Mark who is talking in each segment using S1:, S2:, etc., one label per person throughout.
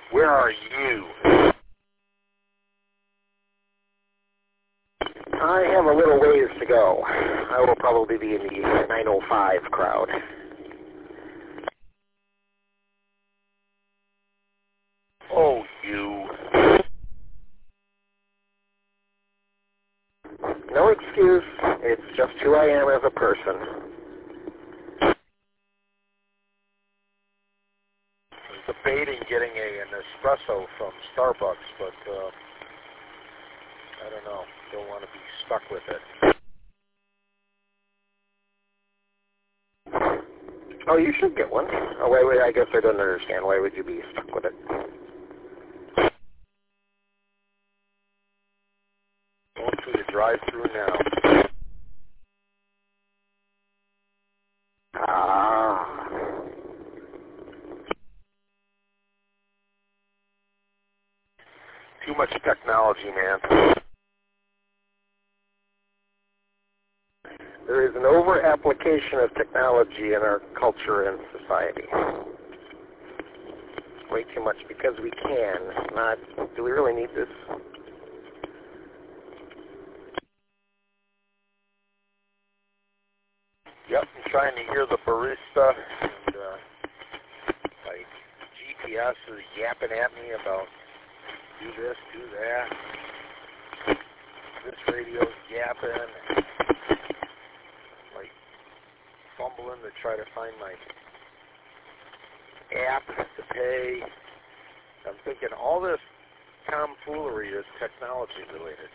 S1: Where are you?
S2: I have a little ways to go. I will probably be in the 905 crowd.
S1: Oh, you.
S2: No excuse. It's just who I am as a person.
S1: I'm debating getting an espresso from Starbucks, but I don't know. Don't want to be stuck with it.
S2: Oh, you should get one. Oh, wait, I guess I don't understand. Why would you be stuck with it?
S1: Going through the drive-thru now.
S2: Ah.
S1: Too much technology, man.
S2: There is an over-application of technology in our culture and society. Way too much because we can. Not, do we really need this?
S1: Yep, I'm trying to hear the barista, and my GPS is yapping at me about do this, do that. This radio's yapping. Like fumbling to try to find my app to pay. I'm thinking all this tomfoolery is technology related.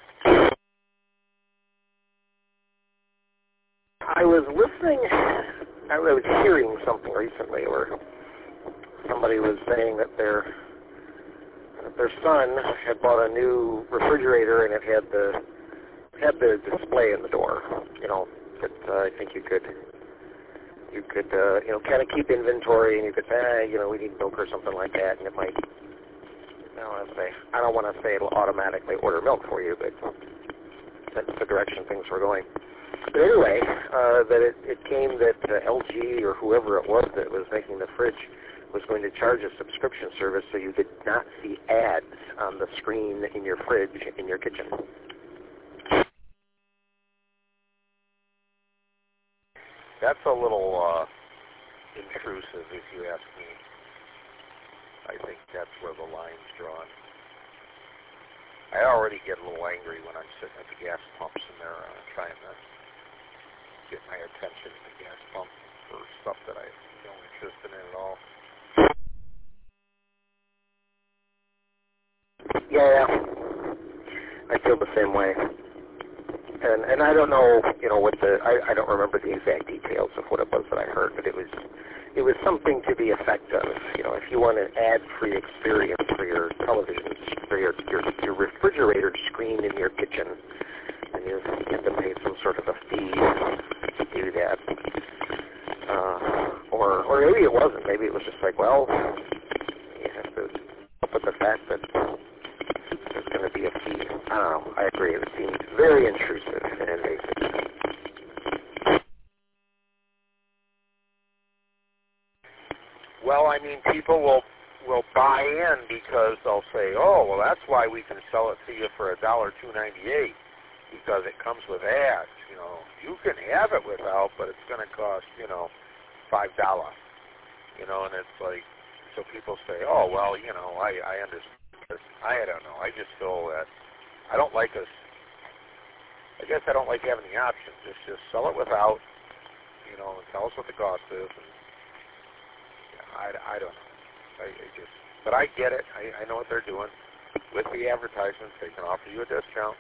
S2: I was listening, I was hearing something recently where somebody was saying that their son had bought a new refrigerator and it had the display in the door. You know, that I think you could kind of keep inventory, and you could say, we need milk or something like that, and it might. I don't want to say it'll automatically order milk for you, but that's the direction things were going. But anyway, that it came that LG or whoever it was that was making the fridge was going to charge a subscription service so you did not see ads on the screen in your fridge in your kitchen.
S1: That's a little intrusive, if you ask me. I think that's where the line's drawn. I already get a little angry when I'm sitting at the gas pumps and they're trying to get my attention at the gas pump for stuff that I have no interest in at all.
S2: Yeah, I feel the same way. And I don't know, what I don't remember the exact details of what it was that I heard, but it was something to the effect of, if you want an ad-free experience for your television, for your refrigerator screen in your kitchen, and you have to pay some sort of a fee to do that. Or maybe it wasn't. Maybe it was just like, well, you have to up with the fact that there's going to be a fee. I don't know. I agree. It seems very intrusive and invasive.
S1: Well, I mean, people will buy in because they'll say, oh, well, that's why we can sell it to you for $1.298 because it comes with ads. You can have it without, but it's going to cost, $5. And it's like, so people say, oh, well, I understand this. I don't know. I just feel that I don't like us. I guess I don't like having the option. Just sell it without, and tell us what the cost is. And, I don't know. But I get it. I know what they're doing. With the advertisements, they can offer you a discount.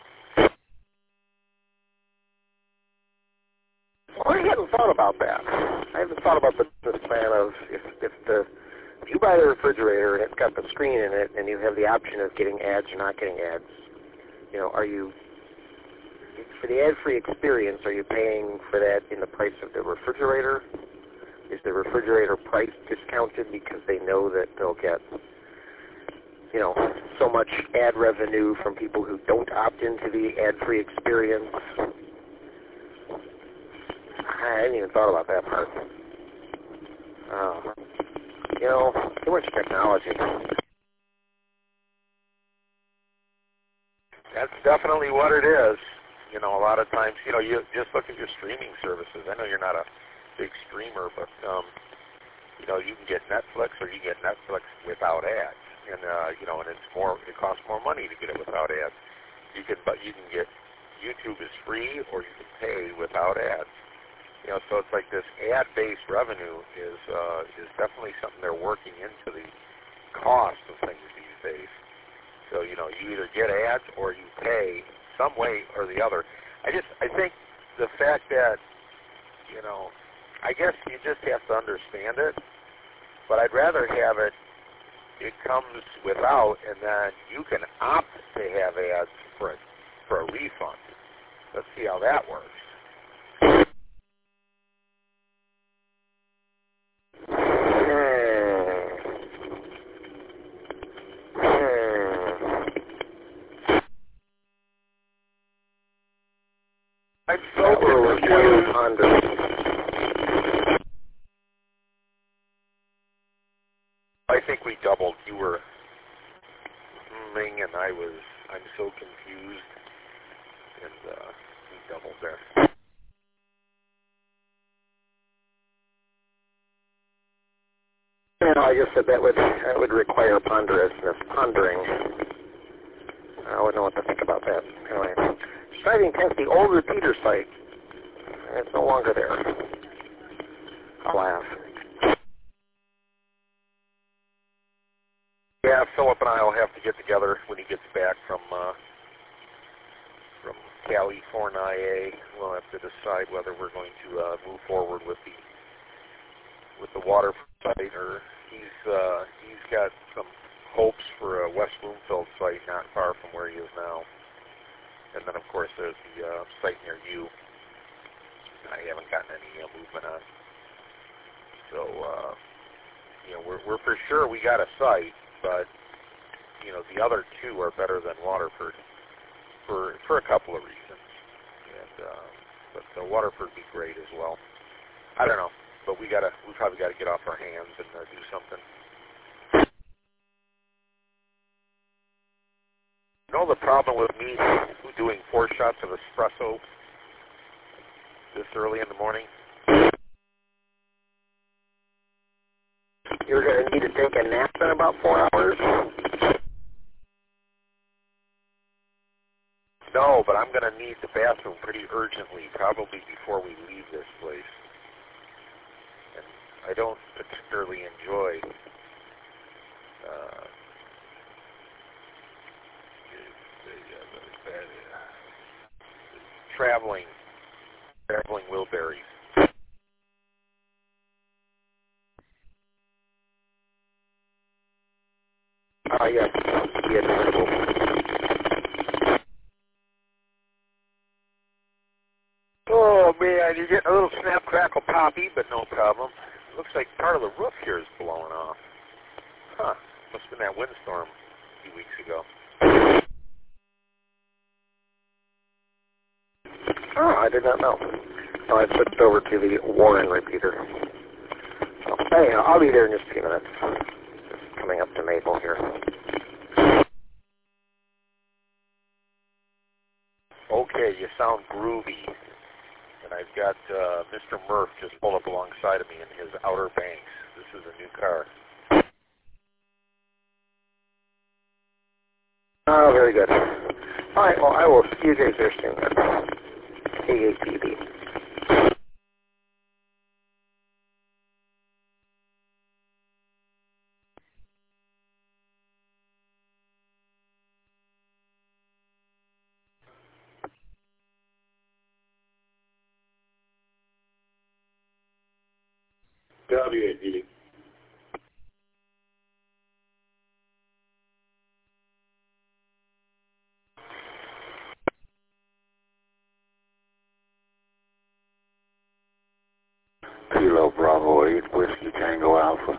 S2: Well, I hadn't thought about that. I haven't thought about the plan of if you buy the refrigerator and it's got the screen in it and you have the option of getting ads or not getting ads, are you, for the ad-free experience, are you paying for that in the price of the refrigerator? Is the refrigerator price discounted because they know that they'll get, so much ad revenue from people who don't opt into the ad-free experience? I hadn't even thought about that part. Too much technology.
S1: definitely what it is. You know, a lot of times, you know, you just look at your streaming services. I know you're not a big streamer, but you know, you can get Netflix or you can get Netflix without ads, and you know, and it costs more money to get it without ads. But you can get YouTube is free or you can pay without ads. You know, so it's like this ad-based revenue is definitely something they're working into the cost of things these days. So, you know, you either get ads or you pay some way or the other. I think the fact that, you know, I guess you just have to understand it, but I'd rather have it comes without, and then you can opt to have ads for a refund. Let's see how that works. I'm so confused. I think we doubled. You were and I'm so confused, and we doubled there.
S2: You know, I just said that would require pondering. I wouldn't know what to think about that. Anyway, striving past the old repeater site. It's no longer there. I'll laugh.
S1: Yeah, Philip and I will have to get together when he gets back from California. We'll have to decide whether we're going to move forward with the water site, or he's got some hopes for a West Bloomfield site not far from where he is now. And then, of course, there's the site near you. I haven't gotten any movement on. So, you know, we're for sure we got a site, but, you know, the other two are better than Waterford for a couple of reasons. And but Waterford would be great as well. I don't know, but we probably got to get off our hands and do something. You know the problem with me doing 4 shots of espresso this early in the morning?
S2: You're going to need to take a nap in about 4 hours?
S1: No, but I'm going to need the bathroom pretty urgently, probably before we leave this place. And I don't particularly enjoy traveling wheelbarrows.
S2: Yes. Yes.
S1: Oh, man, you're getting a little snap, crackle, poppy, but no problem. Looks like part of the roof here is blowing off. Huh. Must have been that windstorm a few weeks ago.
S2: Oh, I did not know. So I switched over to the Warren repeater. So, hey, I'll be there in just a few minutes. Just coming up to Maple here.
S1: Okay, you sound groovy. And I've got Mr. Murph just pulled up alongside of me in his Outer Banks. This is a new car.
S2: Oh, very good. All right, well, I will see you guys there soon then. AAPB.
S3: WAPD. Kilo Bravo 8, Whiskey Tango Alpha.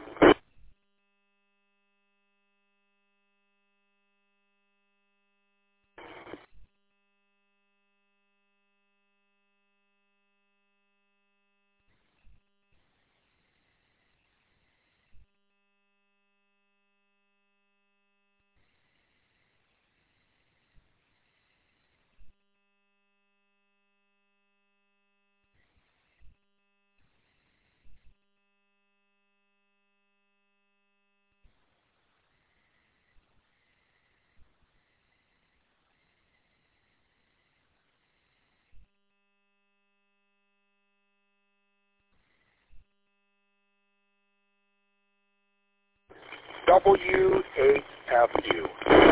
S1: W8FU.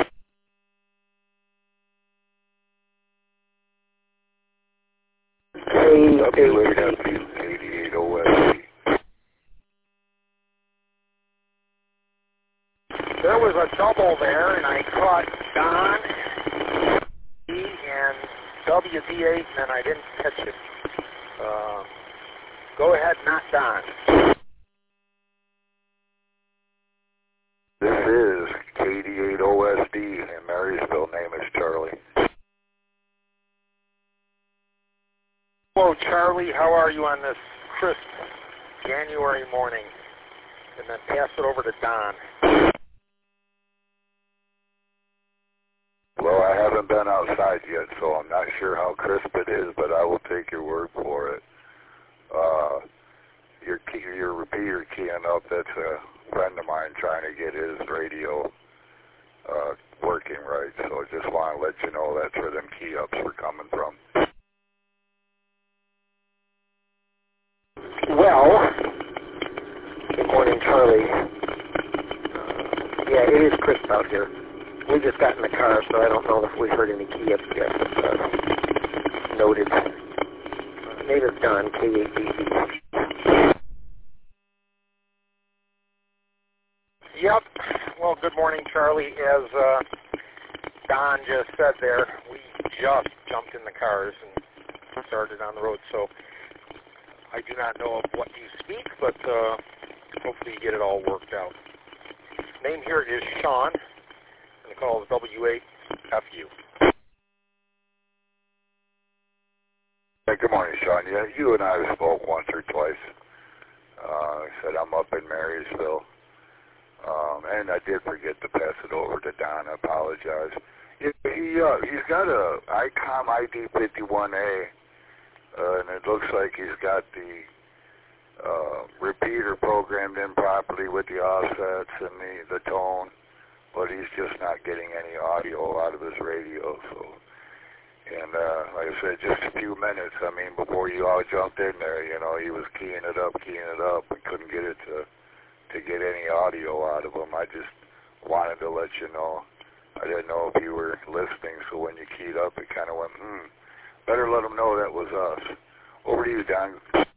S3: W8FU, 88 OSD.
S1: There was a double there, and I caught Don and WD8, and then I didn't catch it. Go ahead, not Don.
S3: This is K88 OSD in Marysville. Name is Charlie.
S1: Hello, Charlie. How are you on this crisp January morning? And then pass it over to Don.
S3: Well, I haven't been outside yet, so I'm not sure how crisp it is, but I will take your word for it. Your repeater keying up, that's a friend of mine trying to get his radio working right, so I just want to let you know that's where them key ups were coming from.
S2: Well, good morning, Charlie. Yeah, it is crisp out here. We just got in the car, so I don't know if we heard any key ups yet. But, noted. Name is Don, K8BZ.
S1: Yep. Well, good morning, Charlie. As Don just said there, we just jumped in the cars and started on the road, so I do not know of what you speak, but hopefully you get it all worked out. Name here is Sean, and the call is W8FU.
S3: Hey, good morning, Sean. Yeah, you and I spoke once or twice. I said I'm up in Marysville. And I did forget to pass it over to Don. I apologize. He's got a ICOM ID51A, and it looks like he's got the repeater programmed in properly with the offsets and the tone, but he's just not getting any audio out of his radio. So, and like I said, just a few minutes. I mean, before you all jumped in there, you know, he was keying it up, and couldn't get it to get any audio out of him. I just wanted to let you know. I didn't know if you were listening, so when you keyed up, it kind of went, better let them know that was us. Over to you, Don.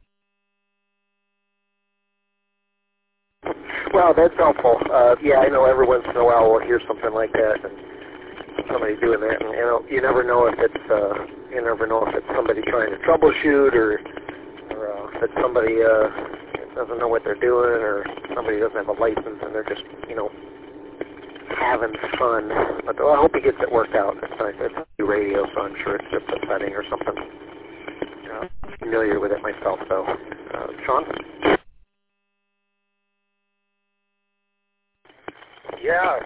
S2: Well, that's helpful. Yeah, I know every once in a while we'll hear something like that, and somebody doing that, and you never know if it's somebody trying to troubleshoot, or if it's somebody doesn't know what they're doing, or somebody doesn't have a license and they're just, having fun. But I hope he gets it worked out. It's a radio, so I'm sure it's just a setting or something. I'm familiar with it myself, though. Sean?
S1: Yeah,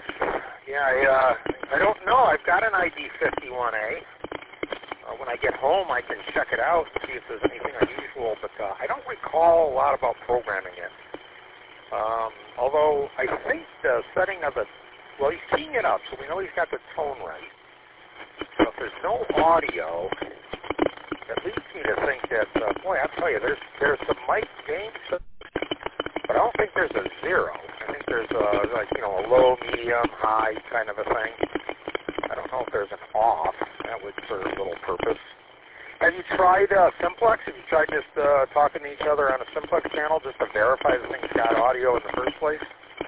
S1: I don't know. I've got an ID51A. When I get home, I can check it out and see if there's anything unusual, but I don't recall a lot about programming it. Although I think the setting of well, he's keying it up, so we know he's got the tone right. So if there's no audio, it leads me to think that, boy, I'll tell you, there's some mic gain, but I don't think there's a zero. I think there's a low, medium, high kind of a thing. I don't know if there's an off. That would serve a little purpose. Have you tried Simplex? Have you tried just talking to each other on a Simplex channel just to verify the thing's got audio in the first place?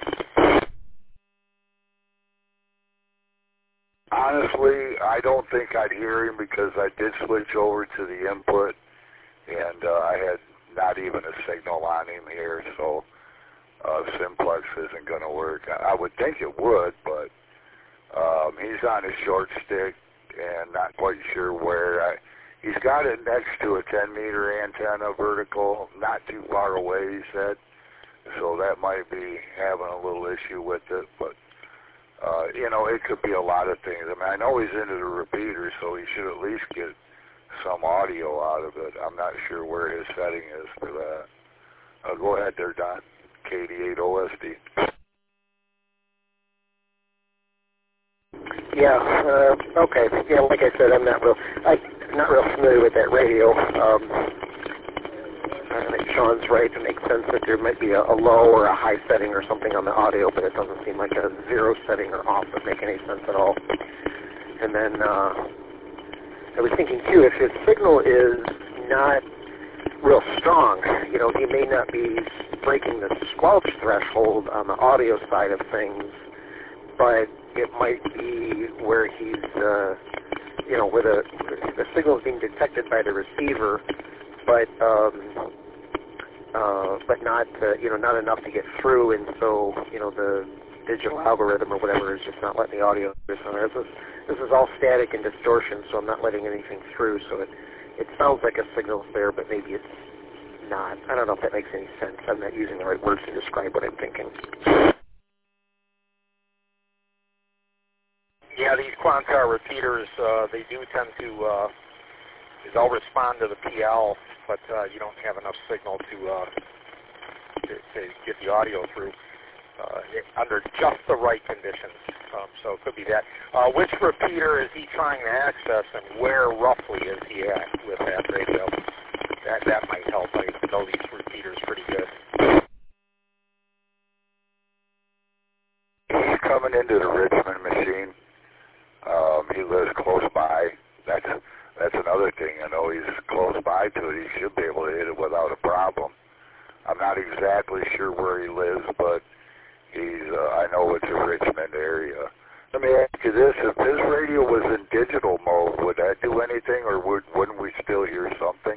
S3: Honestly, I don't think I'd hear him because I did switch over to the input, and I had not even a signal on him here, so Simplex isn't going to work. I would think it would, but he's on his short stick and not quite sure where. He's got it next to a 10-meter antenna vertical, not too far away, he said, so that might be having a little issue with it, but it could be a lot of things. I mean, I know he's into the repeater, so he should at least get some audio out of it. I'm not sure where his setting is for that. Go ahead there, Don. K88 OSD.
S2: Yeah, okay. Yeah, like I said, I'm not real familiar with that radio. Trying to make Sean's right. It makes sense that there might be a low or a high setting or something on the audio, but it doesn't seem like a zero setting or off would make any sense at all. And then I was thinking, too, if his signal is not real strong, you know, he may not be breaking the squelch threshold on the audio side of things, but it might be where he's, you know, where the signal is being detected by the receiver, but not, you know, not enough to get through, and so, you know, the digital algorithm or whatever is just not letting the audio through. So this is all static and distortion, so I'm not letting anything through, so it sounds like a signal's there, but maybe it's not. I don't know if that makes any sense. I'm not using the right words to describe what I'm thinking.
S1: Yeah, these Quantar repeaters, they do tend to, they'll respond to the PL, but you don't have enough signal to get the audio through under just the right conditions. So it could be that. Which repeater is he trying to access, and where roughly is he at with that radio? That might help. I know these repeaters pretty good.
S3: He's coming into the Richmond machine. He lives close by. That's another thing. I know he's close by to it. He should be able to hit it without a problem. I'm not exactly sure where he lives, but he's. I know it's a Richmond area. Let me ask you this: if his radio was in digital mode, would that do anything, or wouldn't we still hear something?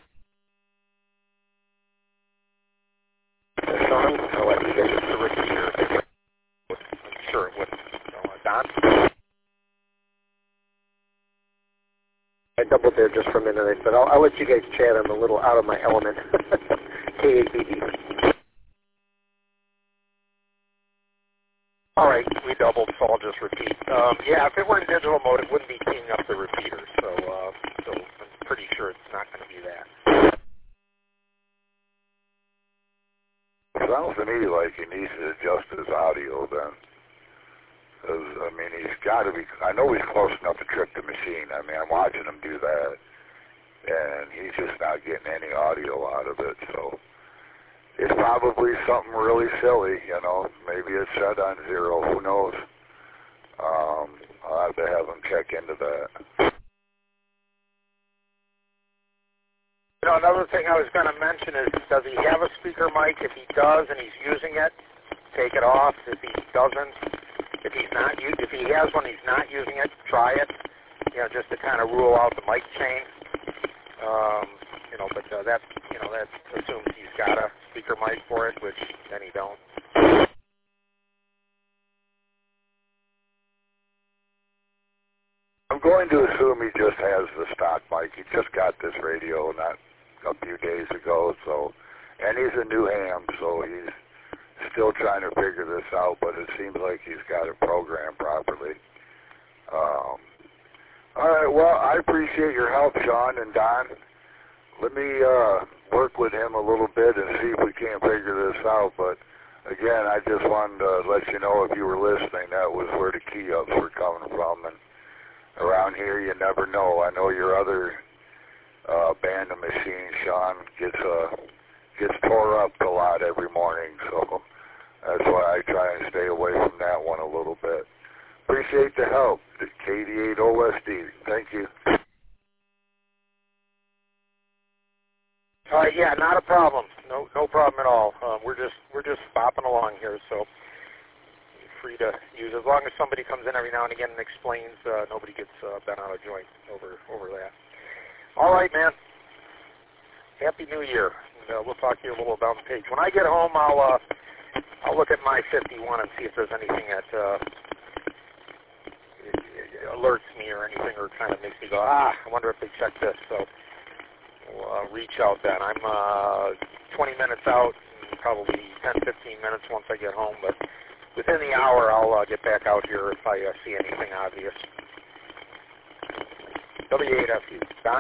S2: Sean, I'll let you get it to the receiver.
S1: I'm sure it would. Don?
S2: I doubled there just for a minute. I said, I'll let you guys chat. I'm a little out of my element. K-A-B-D.
S1: All right, we doubled, so I'll just repeat. Yeah, if it were in digital mode, it wouldn't be keying up the repeater, so I'm pretty sure it's not going to be that.
S3: Sounds to me like he needs to adjust his audio then. I mean, he's got to be, I know he's close enough to trick the machine. I mean, I'm watching him do that, and he's just not getting any audio out of it, so it's probably something really silly, you know. Maybe it's set on zero, who knows. I'll have to have him check into that.
S1: You know, another thing I was going to mention is, does he have a speaker mic? If he does and he's using it, take it off. If he doesn't, if he has one, he's not using it, try it. You know, just to kind of rule out the mic chain. You know, but that assumes he's got a speaker mic for it, which then he don't.
S3: I'm going to assume he just has the stock mic. He just got this radio not a few days ago, so, and he's a new ham, so he's still trying to figure this out, but it seems like he's got it programmed properly. All right, well, I appreciate your help, Sean and Don. Let me work with him a little bit and see if we can't figure this out, but again, I just wanted to let you know, if you were listening, that was where the key ups were coming from, and around here, you never know. I know your other band of machines, Sean, gets tore up a lot every morning, so that's why I try and stay away from that one a little bit. Appreciate the help. KD8OSD. Thank you.
S1: Yeah, not a problem. No problem at all. We're just bopping along here, so you're free to use. As long as somebody comes in every now and again and explains, nobody gets bent out of joint over that. All right, man. Happy New Year. And, we'll talk to you a little about the page. When I get home, I'll look at my 51 and see if there's anything that alerts me or anything, or kind of makes me go, I wonder if they checked this. So we'll reach out then. I'm 20 minutes out, and probably 10, 15 minutes once I get home, but within the hour I'll get back out here if I see anything obvious. W8FU. Don?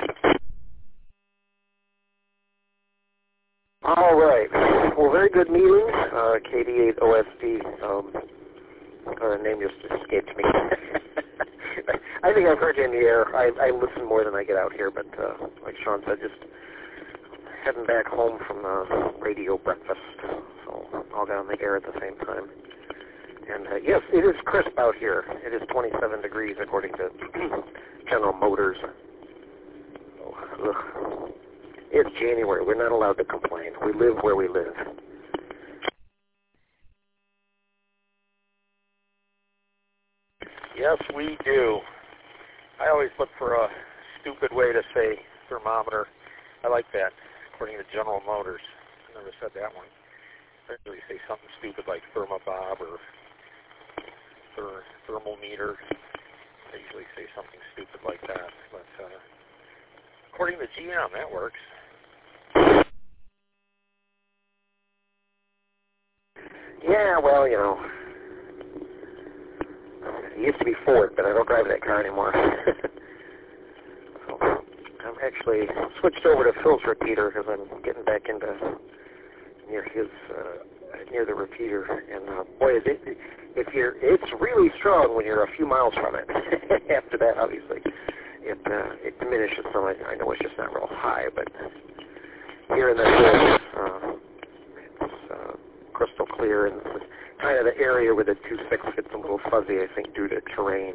S2: All right. Well, very good meeting. KD8OSD. Name just escaped me. I think I've heard you in the air. I listen more than I get out here, but like Sean said, just heading back home from the radio breakfast, so all got on the air at the same time. And yes, it is crisp out here. It is 27 degrees according to General Motors. So, it's January. We're not allowed to complain. We live where we live.
S1: Yes, we do. I always look for a stupid way to say thermometer. I like that, according to General Motors. I never said that one. I usually say something stupid like thermobob or thermometer. I usually say something stupid like that. But according to GM, that works.
S2: Yeah, well, you know, it used to be Ford, but I don't drive that car anymore. So I've actually switched over to Phil's repeater because I'm getting back into near the repeater. And boy, it's really strong when you're a few miles from it. After that, obviously, it diminishes. So I know it's just not real high, but here in the hills, it's crystal clear, and it's kind of the area where the 2.6 gets a little fuzzy, I think, due to terrain.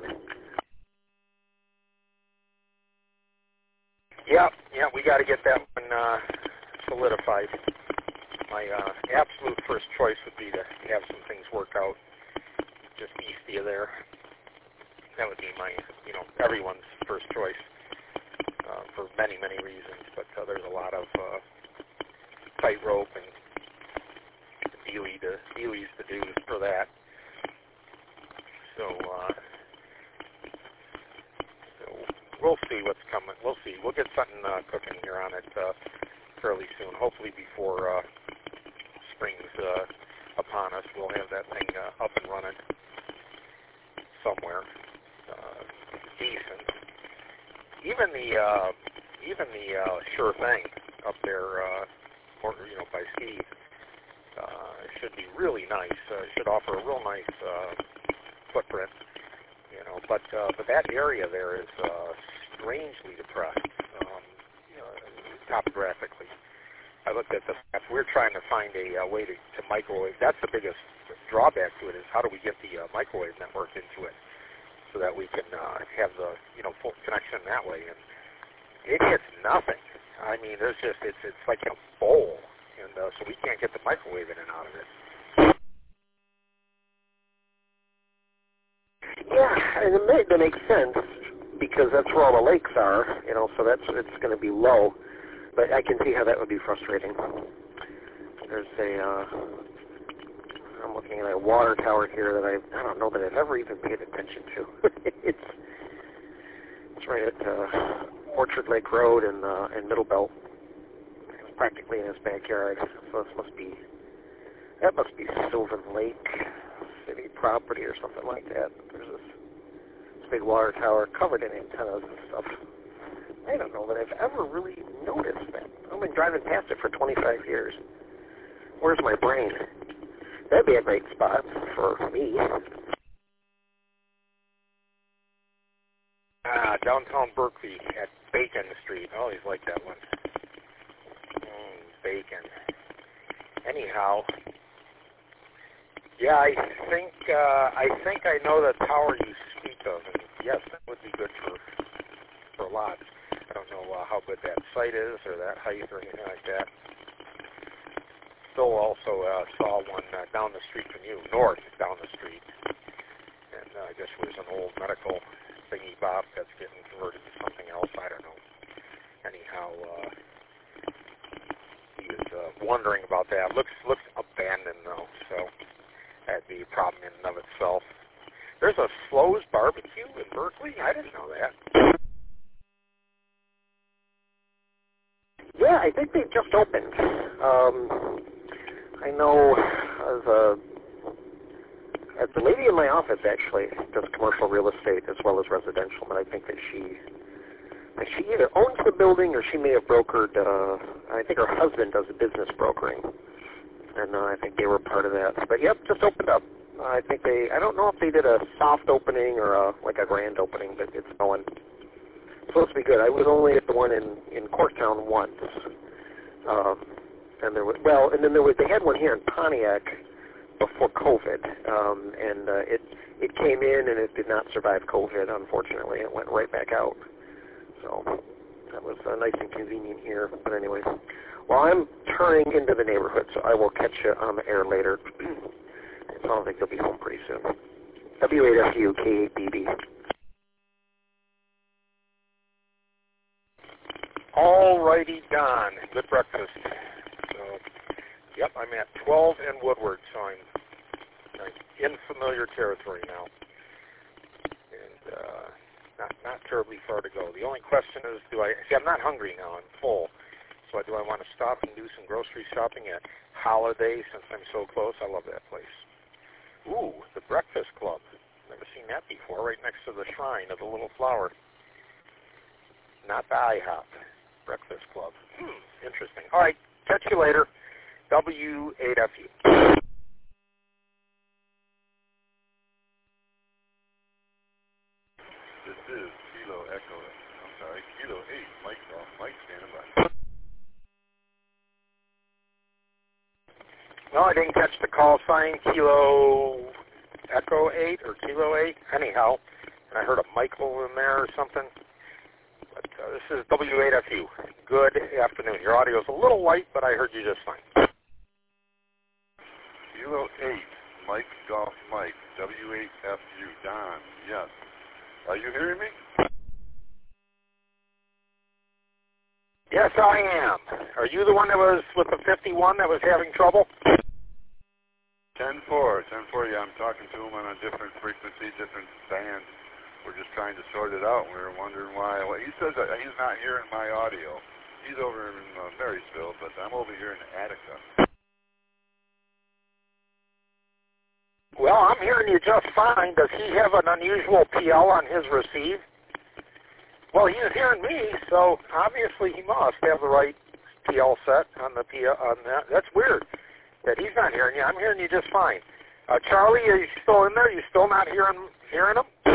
S1: Yeah, we got to get that one solidified. My absolute first choice would be to have some things work out just east of there. That would be my, everyone's first choice for many, many reasons. But there's a lot of tightrope and dealies to do for that. So we'll see what's coming. We'll see. We'll get something cooking here on it fairly soon. Hopefully before spring's upon us, we'll have that thing up and running somewhere decent. Even the Sure Thing up there, by Steve. Should be really nice. Should offer a real nice footprint, But that area there is strangely depressed, topographically. I looked at the map. We're trying to find a way to microwave. That's the biggest drawback to it is how do we get the microwave network into it so that we can have the full connection that way. And it gets nothing. I mean, there's just it's like a bowl. And so we can't get the microwave in and out of it.
S2: Yeah, and that makes sense because that's where all the lakes are, so it's going to be low. But I can see how that would be frustrating. There's I'm looking at a water tower here that I don't know that I've ever even paid attention to. It's right at Orchard Lake Road and Middle Belt. Practically in his backyard, so that must be Sylvan Lake City property or something like that. There's this big water tower covered in antennas and stuff. I don't know that I've ever really noticed that. I've been driving past it for 25 years. Where's my brain? That'd be a great spot for me.
S1: Downtown Berkeley at Bacon Street. I always like that one. Bacon. Anyhow, yeah, I think I know the tower you speak of, and yes, that would be good for lots. I don't know how good that site is or that height or anything like that. Phil also saw one down the street from you, north down the street, and I guess it was an old medical thingy bob that's getting converted to something else. I don't know. Anyhow. Wondering about that. Looks abandoned though, so that'd be a problem in and of itself. There's a Slo's Barbecue in Berkeley. I didn't know that.
S2: Yeah, I think they just opened. I know the lady in my office actually does commercial real estate as well as residential, but I think that she either owns the building or she may have brokered, I think her husband does business brokering, and I think they were part of that. But yep, just opened up. I don't know if they did a soft opening or a grand opening, but it's going. It's supposed to be good. I was only at the one in Corktown once, And there was, and then they had one here in Pontiac before COVID, and it came in and it did not survive COVID. Unfortunately, it went right back out. So that was nice and convenient here. But anyway, well, I'm turning into the neighborhood, so I will catch you on the air later. I don't think you'll be home pretty soon. W8FU K8BB.
S1: All righty, Don. Good breakfast. So, yep, I'm at 12 and Woodward, so I'm in familiar territory now. And not terribly far to go. The only question is, I'm not hungry now. I'm full. So do I want to stop and do some grocery shopping at Holiday since I'm so close? I love that place. Ooh, the Breakfast Club. Never seen that before, right next to the shrine of the Little Flower. Not the IHOP. Breakfast Club. Interesting. All right, catch you later. W8FU.
S4: This is Kilo 8, Mike off, Mike standing by.
S1: Well, I didn't catch the call sign, Kilo Echo 8 or Kilo 8, anyhow. And I heard a Michael in there or something. But this is W8FU. Good afternoon. Your audio is a little light, but I heard you just fine.
S4: Kilo 8, Mike Golf Mike, W8FU, Don, yes. Are you hearing me?
S1: Yes, I am. Are you the one that was with the 51 that was having trouble?
S4: 10-4, yeah, I'm talking to him on a different frequency, different band. We're just trying to sort it out. We were wondering why. Well, he says that he's not hearing my audio. He's over in Marysville, but I'm over here in Attica.
S1: Well, I'm hearing you just fine. Does he have an unusual PL on his receive? Well, he's hearing me, so obviously he must have the right PL set on the PL on that. That's weird that he's not hearing you. I'm hearing you just fine. Charlie, are you still in there? You still not hearing him?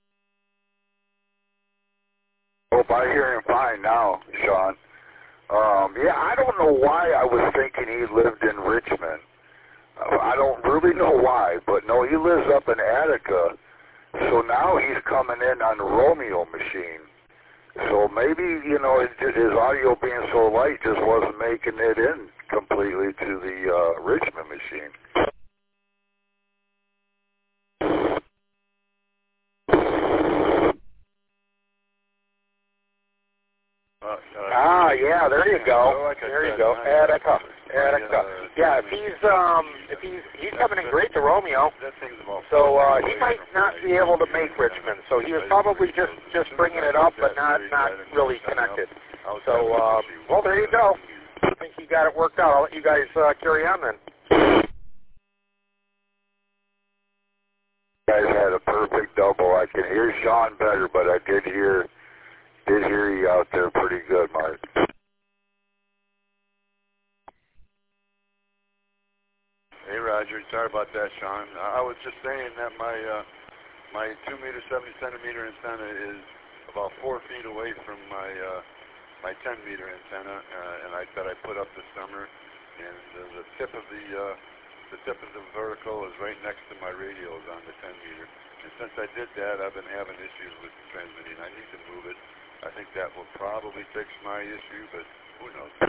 S3: Oh, I hear him fine now, Sean. Yeah, I don't know why I was thinking he lived in Richmond. I don't really know why, but no, he lives up in Attica. So now he's coming in on the Romeo machine. So maybe, his audio being so light just wasn't making it in completely to the Richmond machine.
S1: Yeah, there you go. There you go. Attica. Yeah, if he's coming in great to Romeo. So he might not be able to make Richmond. So he was probably just bringing it up, but not really connected. So well, there you go. I think you got it worked out. I'll let you guys carry on then.
S3: You guys had a perfect double. I can hear Sean better, but I did hear you out there pretty good, Mark.
S4: Hey, Roger. Sorry about that, Sean. I was just saying that my 2 meter 70 centimeter antenna is about 4 feet away from my 10 meter antenna, and that I put up this summer, and the tip of the vertical is right next to my radios on the 10 meter. And since I did that, I've been having issues with transmitting. I need to move it. I think that will probably fix my issue, but who knows?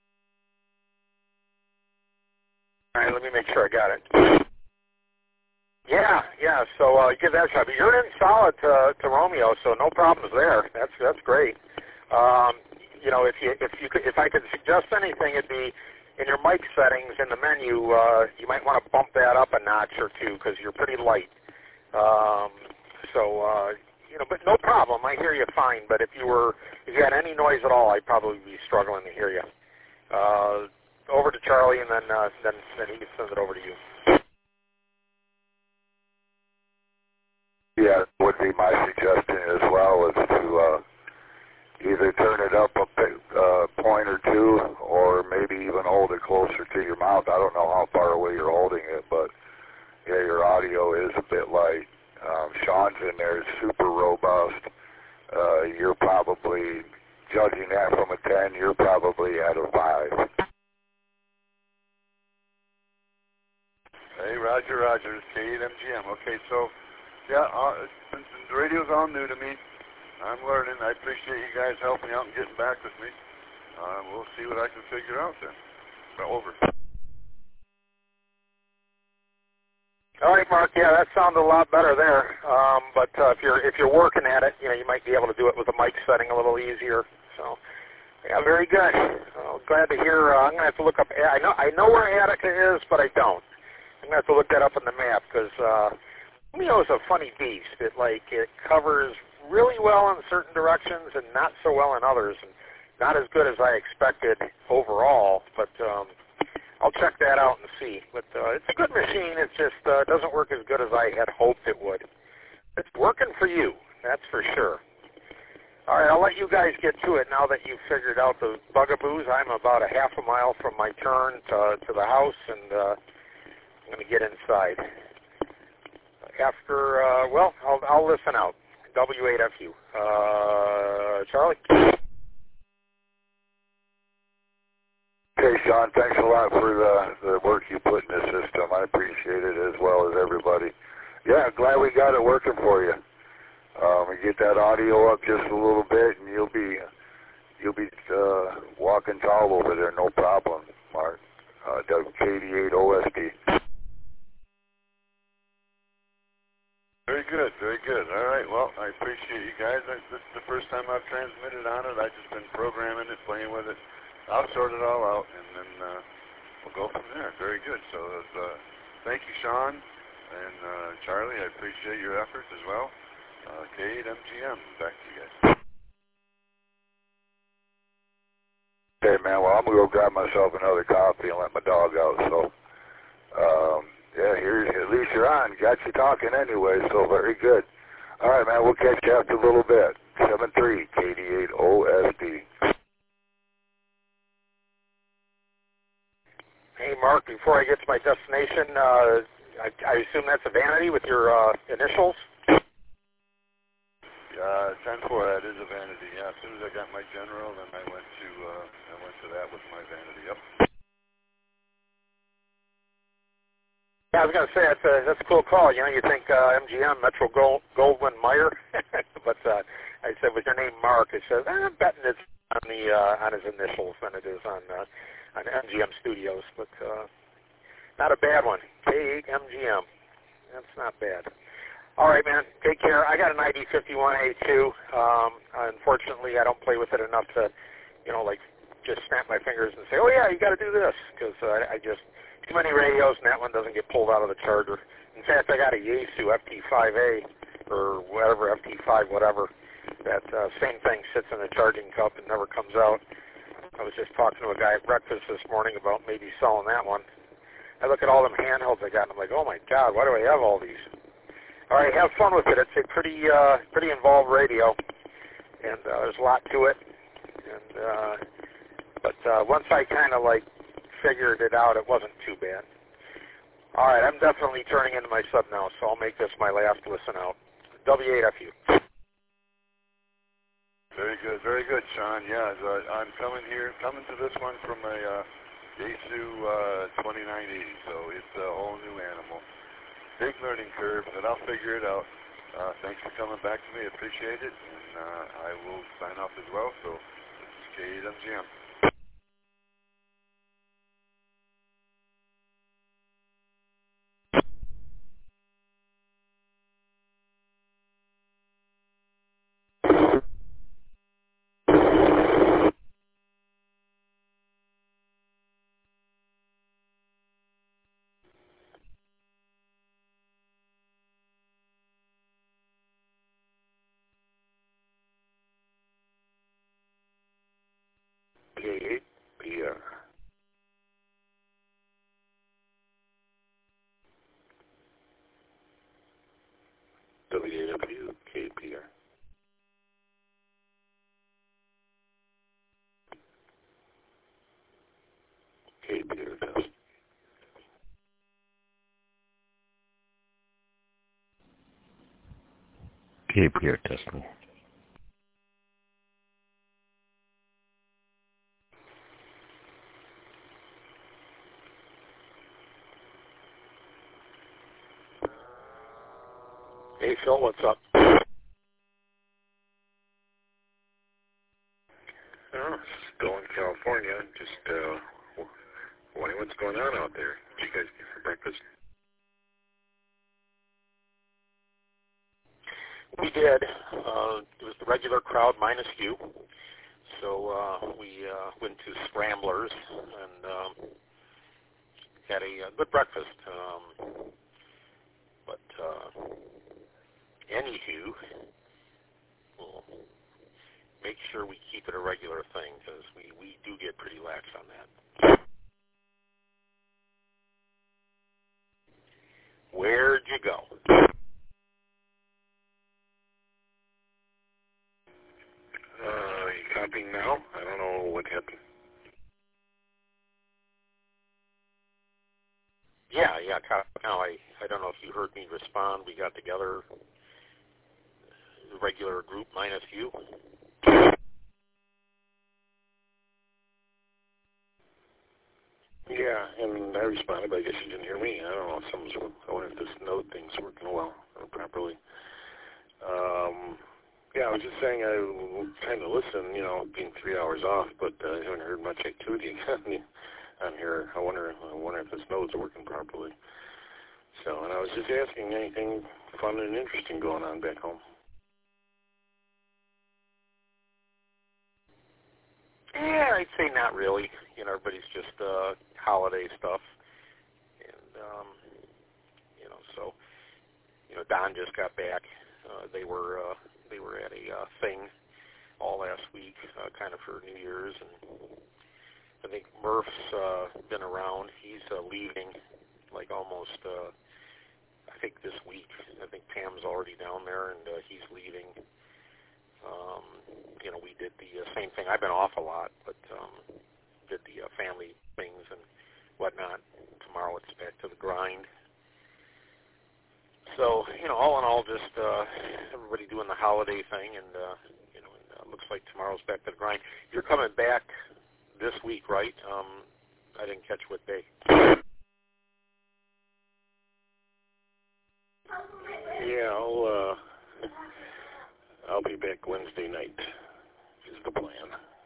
S1: All right, let me make sure I got it. Yeah. So give that a shot. But you're in solid to Romeo, so no problems there. That's great. If I could suggest anything, it'd be in your mic settings in the menu. You might want to bump that up a notch or two because you're pretty light. But no problem. I hear you fine. But if you had any noise at all, I'd probably be struggling to hear you. Over to Charlie, and then he can send it over to you.
S3: Yeah, would be my suggestion as well, is to either turn it up a point or two, or maybe even hold it closer to your mouth. I don't know how far away you're holding it, but yeah, your audio is a bit light. Sean's in there is super robust. You're probably judging that from a 10, you're probably at a 5.
S4: Hey, Roger, it's K8MGM. Okay, so, yeah, since the radio's all new to me, I'm learning. I appreciate you guys helping out and getting back with me. We'll see what I can figure out then. Over.
S2: All right, Mark. Yeah, that sounded a lot better there. But if you're working at it, you might be able to do it with the mic setting a little easier. So, yeah, very good. Glad to hear. I'm gonna have to look up. I know where Attica is, but I don't. I'm gonna have to look that up on the map because Romeo is a funny beast. It covers really well in certain directions and not so well in others, and not as good as I expected overall. But I'll check that out and see. But it's a good machine. It just doesn't work as good as I had hoped it would. It's working for you, that's for sure. All right, I'll let you guys get to it now that you've figured out the bugaboos. I'm about a half a mile from my turn to the house, and I'm going to get inside. After, I'll listen out. W8FU. Charlie?
S3: Okay, Sean, thanks a lot for the work you put in the system. I appreciate it as well as everybody. Yeah, glad we got it working for you. We get that audio up just a little bit, and you'll be walking tall over there, no problem, Mark. WK88OSD.
S4: Very good, very good. All right, well, I appreciate you guys. This is the first time I've transmitted on it. I've just been programming it, playing with it. I'll sort it all out, and then we'll go from there. Very good. So thank you, Sean, and Charlie. I appreciate your efforts as well. K8MGM, back to you guys.
S3: Okay, man, well, I'm going to go grab myself another coffee and let my dog out, so, yeah, at least you're on. Got you talking anyway, so very good. All right, man, we'll catch you after a little bit. 7-3, KD8OSD.
S2: Hey, Mark, before I get to my destination, I assume that's a vanity with your initials?
S4: 10-4, that is a vanity. Yeah, as soon as I got my general, then I went to that with my vanity. Yep.
S2: Yeah, I was going to say that's a cool call. You think MGM, Metro Goldwyn Mayer, but I said with your name Mark, it says I'm betting it's on his initials than it is on MGM Studios, but not a bad one. K8MGM, that's not bad. All right, man. Take care. I got an ID51A2. Unfortunately, I don't play with it enough to, just snap my fingers and say, oh, yeah, you got to do this, because I just, too many radios, and that one doesn't get pulled out of the charger. In fact, I got a Yaesu FT5A, or whatever, FT5, whatever. That same thing sits in a charging cup and never comes out. I was just talking to a guy at breakfast this morning about maybe selling that one. I look at all them handhelds I got, and I'm like, oh, my God, why do I have all these? All right, have fun with it. It's a pretty involved radio, and there's a lot to it. And but once I kind of figured it out, it wasn't too bad. All right, I'm definitely turning into my sub now, so I'll make this my last listen out. W8FU.
S4: Very good, Sean. Yeah, I'm coming to this one from a Yaesu 2980, so it's a whole new animal. Big learning curve, but I'll figure it out. Thanks for coming back to me. I appreciate it, and I will sign off as well. So this is K8MGM.
S3: K8PR. W8FU, KPR. KPR test.
S5: KPR testing. Hey, Phil, what's up? Still in California. Just wondering what's going on out there. Did you guys get for breakfast?
S6: We did. It was the regular crowd minus you. So we went to Scramblers and had a good breakfast. But anywho, we'll make sure we keep it a regular thing because we do get pretty lax on that. Where'd you go?
S5: You copying now? I don't know what happened.
S6: Yeah. Now I don't know if you heard me respond. We got together, the regular group minus you.
S5: Yeah, and I responded, but I guess you didn't hear me. I don't know if I wonder if this node thing's working well or properly. Yeah, I was just saying I was trying to listen, being 3 hours off, but I haven't heard much activity on here. I wonder if this node's working properly. So, and I was just asking anything fun and interesting going on back home.
S6: Yeah, I'd say not really. Everybody's just holiday stuff, and so Don just got back. They were at a thing all last week, kind of for New Year's, and I think Murph's been around. He's leaving, like almost. I think this week. I think Pam's already down there, and he's leaving. We did the same thing. I've been off a lot, but did the family things and whatnot. Tomorrow it's back to the grind. So, all in all, just everybody doing the holiday thing, and looks like tomorrow's back to the grind. You're coming back this week, right? I didn't catch what day.
S5: Yeah, I'll be back Wednesday night. Is the plan.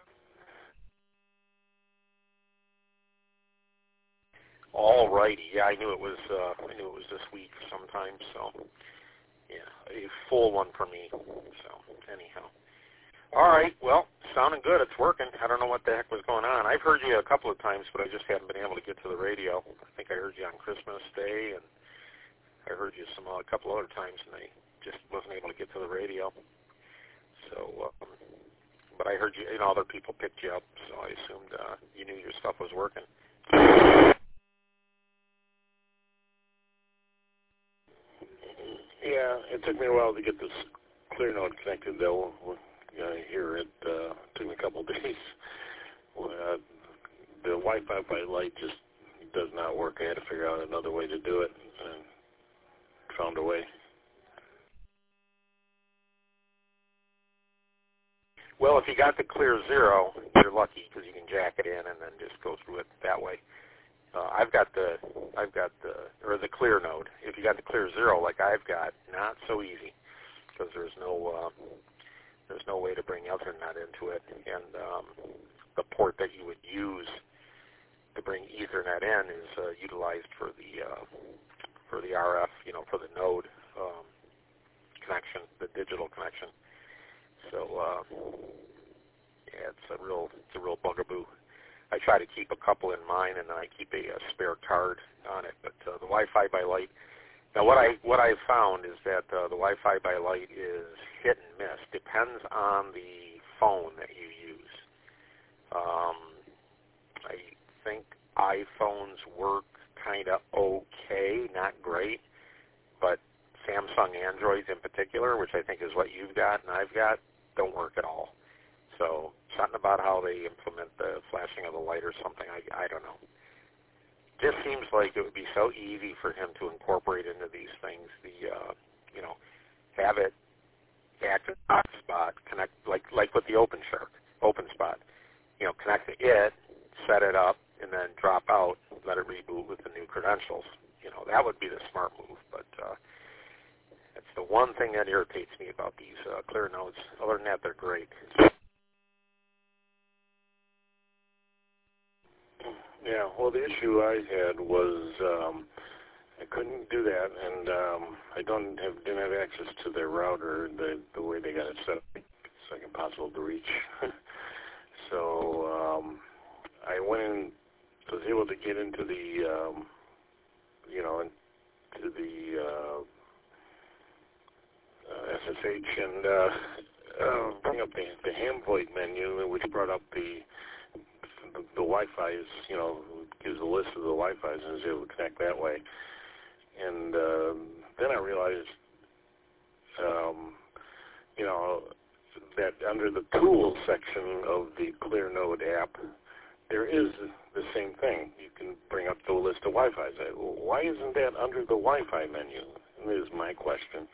S6: All righty. Yeah, I knew it was this week sometime. So, yeah, a full one for me. So, anyhow. All right. Well, sounding good. It's working. I don't know what the heck was going on. I've heard you a couple of times, but I just haven't been able to get to the radio. I think I heard you on Christmas Day, and I heard you a couple other times, and I just wasn't able to get to the radio. So, but I heard you, other people picked you up, so I assumed you knew your stuff was working.
S5: Yeah, it took me a while to get this clear node connected, though. Here it took me a couple of days. The Wi-Fi by light just does not work. I had to figure out another way to do it, and found a way.
S6: Well, if you got the Clear Zero, you're lucky because you can jack it in and then just go through it that way. I've got the Clear node. If you got the Clear Zero, like I've got, not so easy because there's no way to bring Ethernet into it, and the port that you would use to bring Ethernet in is utilized for the RF, for the node connection, the digital connection. So yeah, it's a real bugaboo. I try to keep a couple in mind, and then I keep a spare card on it. But the Wi-Fi by light. Now, what I've found is that the Wi-Fi by light is hit and miss. Depends on the phone that you use. I think iPhones work kind of okay, not great, but Samsung Androids in particular, which I think is what you've got and I've got, don't work at all. So something about how they implement the flashing of the light or something, I don't know. Just seems like it would be so easy for him to incorporate into these things, have it active hotspot, connect, like with the OpenSpot, connect to it, set it up, and then drop out, let it reboot with the new credentials. That would be the smart move, but that's the one thing that irritates me about these clear nodes. Other than that, they're great.
S5: Yeah, well, the issue I had was I couldn't do that, and I didn't have access to their router the way they got it set up. It's like impossible to reach. So I went in, was able to get into the, into the SSH and bring up the Hamvoid menu, which brought up the Wi-Fi's, gives a list of the Wi-Fi's and is able to connect that way. And then I realized, that under the tools section of the ClearNode app, there is the same thing. You can bring up the list of Wi-Fi's. Why isn't that under the Wi-Fi menu? Is my question.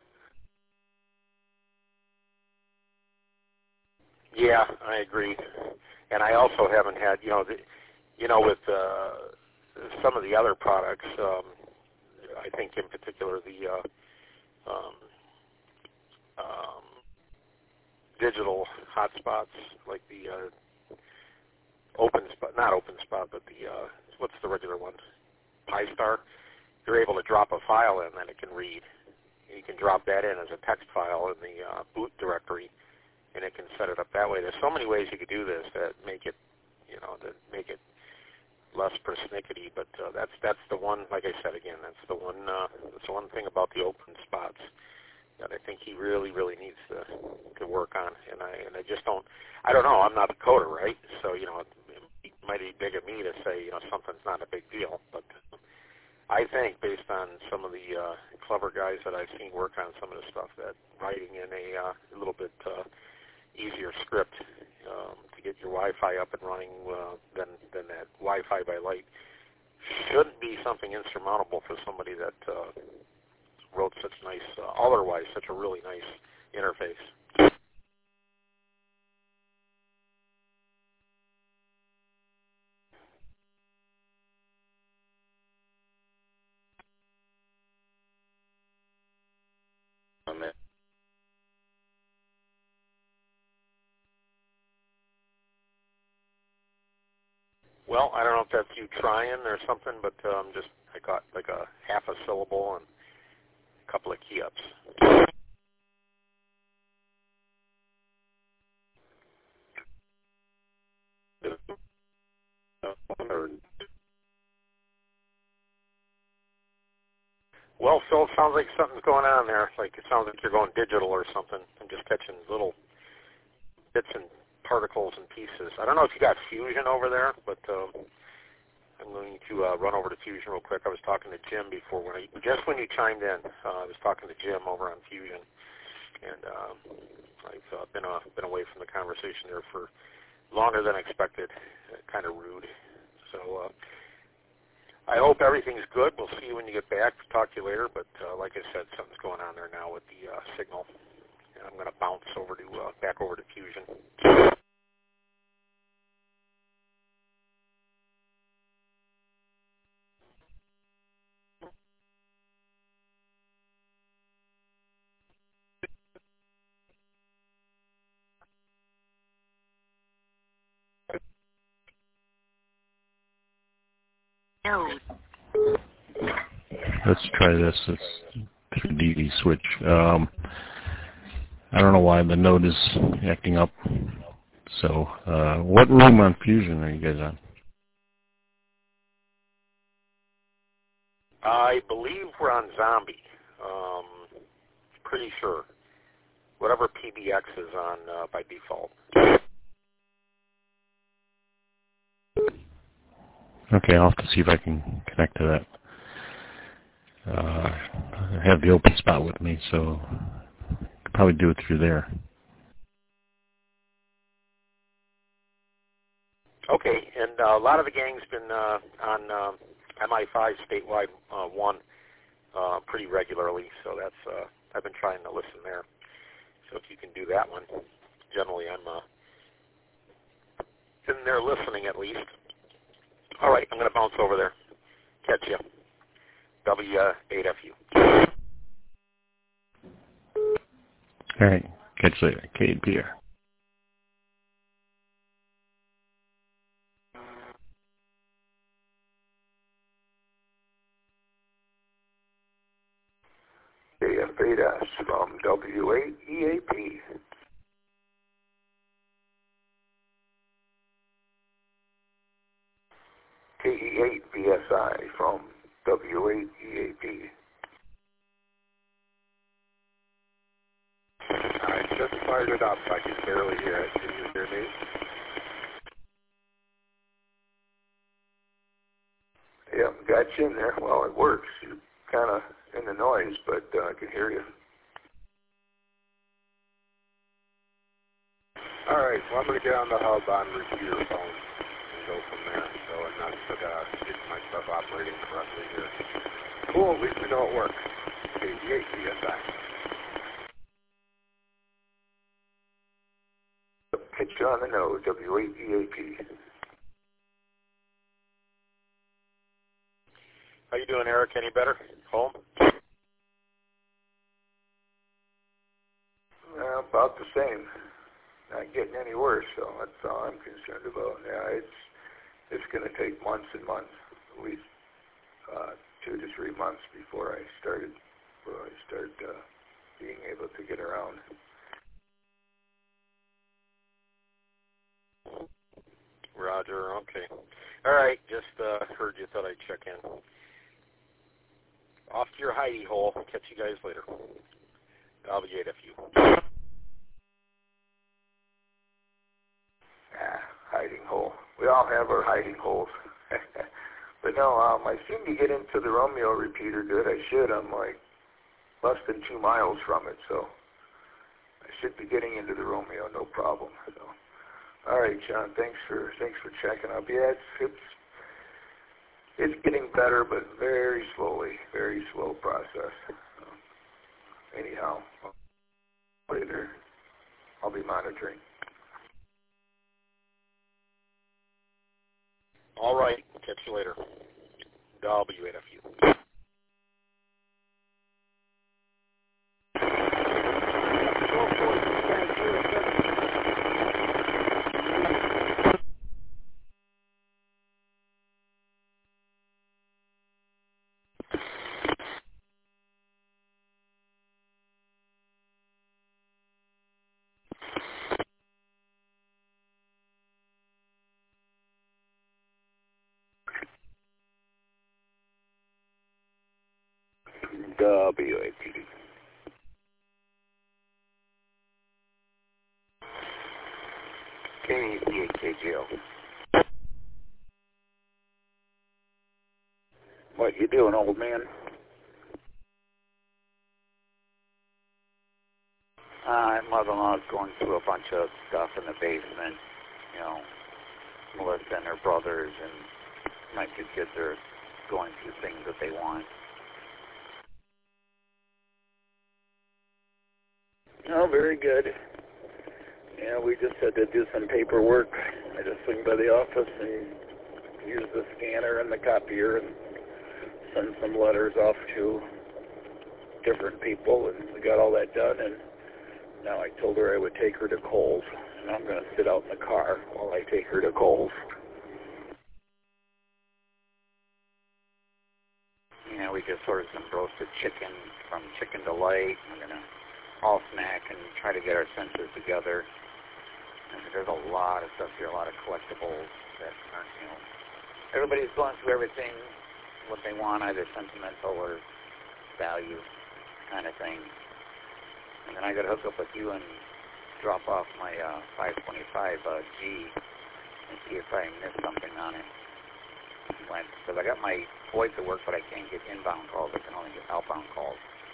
S6: Yeah, I agree. And I also haven't had, with some of the other products, I think in particular the digital hotspots, like the not OpenSpot, but the, what's the regular one? Pi-Star. You're able to drop a file in that it can read. You can drop that in as a text file in the boot directory, and it can set it up that way. There's so many ways you could do this that make it, that make it less persnickety. But that's the one. Like I said again, that's the one thing about the OpenSpots that I think he really, really needs to work on. And I just don't. I don't know. I'm not a coder, right? So it might be big of me to say something's not a big deal, but. I think, based on some of the clever guys that I've seen work on some of the stuff, that writing in a little bit easier script to get your Wi-Fi up and running than that Wi-Fi by light shouldn't be something insurmountable for somebody that wrote such nice, otherwise such a really nice interface.
S5: On that.
S6: Well, I don't know if that's you trying or something, but I got like a half a syllable and a couple of key ups. Well, Phil, it sounds like something's going on there. Like it sounds like you're going digital or something. I'm just catching little bits and particles and pieces. I don't know if you got Fusion over there, but I'm going to run over to Fusion real quick. I was talking to Jim before just when you chimed in. I was talking to Jim over on Fusion, and I've been away from the conversation there for longer than expected. Kind of rude. So I hope everything's good. We'll see you when you get back. Talk to you later. But like I said, something's going on there now with the signal. And I'm going to bounce over to back over to Fusion.
S7: Let's try this. It's through DD switch. I don't know why the node is acting up. So, what room on Fusion are you guys on?
S6: I believe we're on Zombie. Pretty sure. Whatever PBX is on by default.
S7: Okay, I'll have to see if I can connect to that. I have the OpenSpot with me, so I could probably do it through there.
S6: Okay, and a lot of the gang's been on MI5 statewide 1 pretty regularly, so that's I've been trying to listen there. So if you can do that one, generally I'm in there listening at least. All right, I'm going to bounce over there. Catch you. W8FU.
S7: All right. Catch you later. Cade Pierre.
S3: KF8S from W8EAP. KE8BSI from W8EAP.
S6: I just fired it up. I can barely hear it. Can you hear me?
S3: Yeah, got you in there. Well, it works. You're kind of in the noise, but I can hear you.
S6: All right, well, I'm going to get on the hub on repeater phone and go from there. So I'm not get my stuff operating correctly here. Cool, at least we know it works. KD8BSI.
S3: Hit you on the nose, W8EAP.
S6: How you doing, Eric? Any better? Home?
S3: About the same. Not getting any worse, so that's all I'm concerned about. Yeah, it's going to take months and months, at least 2 to 3 months before I start being able to get around.
S6: Roger, okay. All right, just heard you, thought I'd check in. Off to your hidey hole. Catch you guys later. I'll be AFU.
S3: Hiding hole. We all have our hiding holes. But no, I seem to get into the Romeo repeater good. I should. I'm like less than 2 miles from it, so I should be getting into the Romeo, no problem. So, all right, John. Thanks for checking up. Yeah, it's getting better, but very slowly, very slow process. So, anyhow, later I'll be monitoring.
S6: All right. Catch you later. WAFU.
S3: WAPD. KE8KGO. What you doing, old man? Mother-in-law's going through a bunch of stuff in the basement. You know, Melissa and her brothers and my 2 kids are going through things that they want. Oh, very good. Yeah, we just had to do some paperwork. I just swing by the office and use the scanner and the copier and send some letters off to different people, and we got all that done, and now I told her I would take her to Kohl's, and I'm going to sit out in the car while I take her to Kohl's. Yeah, we just ordered some roasted chicken from Chicken Delight. We're going to all snack and try to get our senses together. And there's a lot of stuff here, a lot of collectibles that aren't, you know, everybody's going through everything, what they want, either sentimental or value kind of thing. And then I got to hook up with you and drop off my 525G and see if I missed something on it. Because I got my voice at work, but I can't get inbound calls. I can only get outbound calls.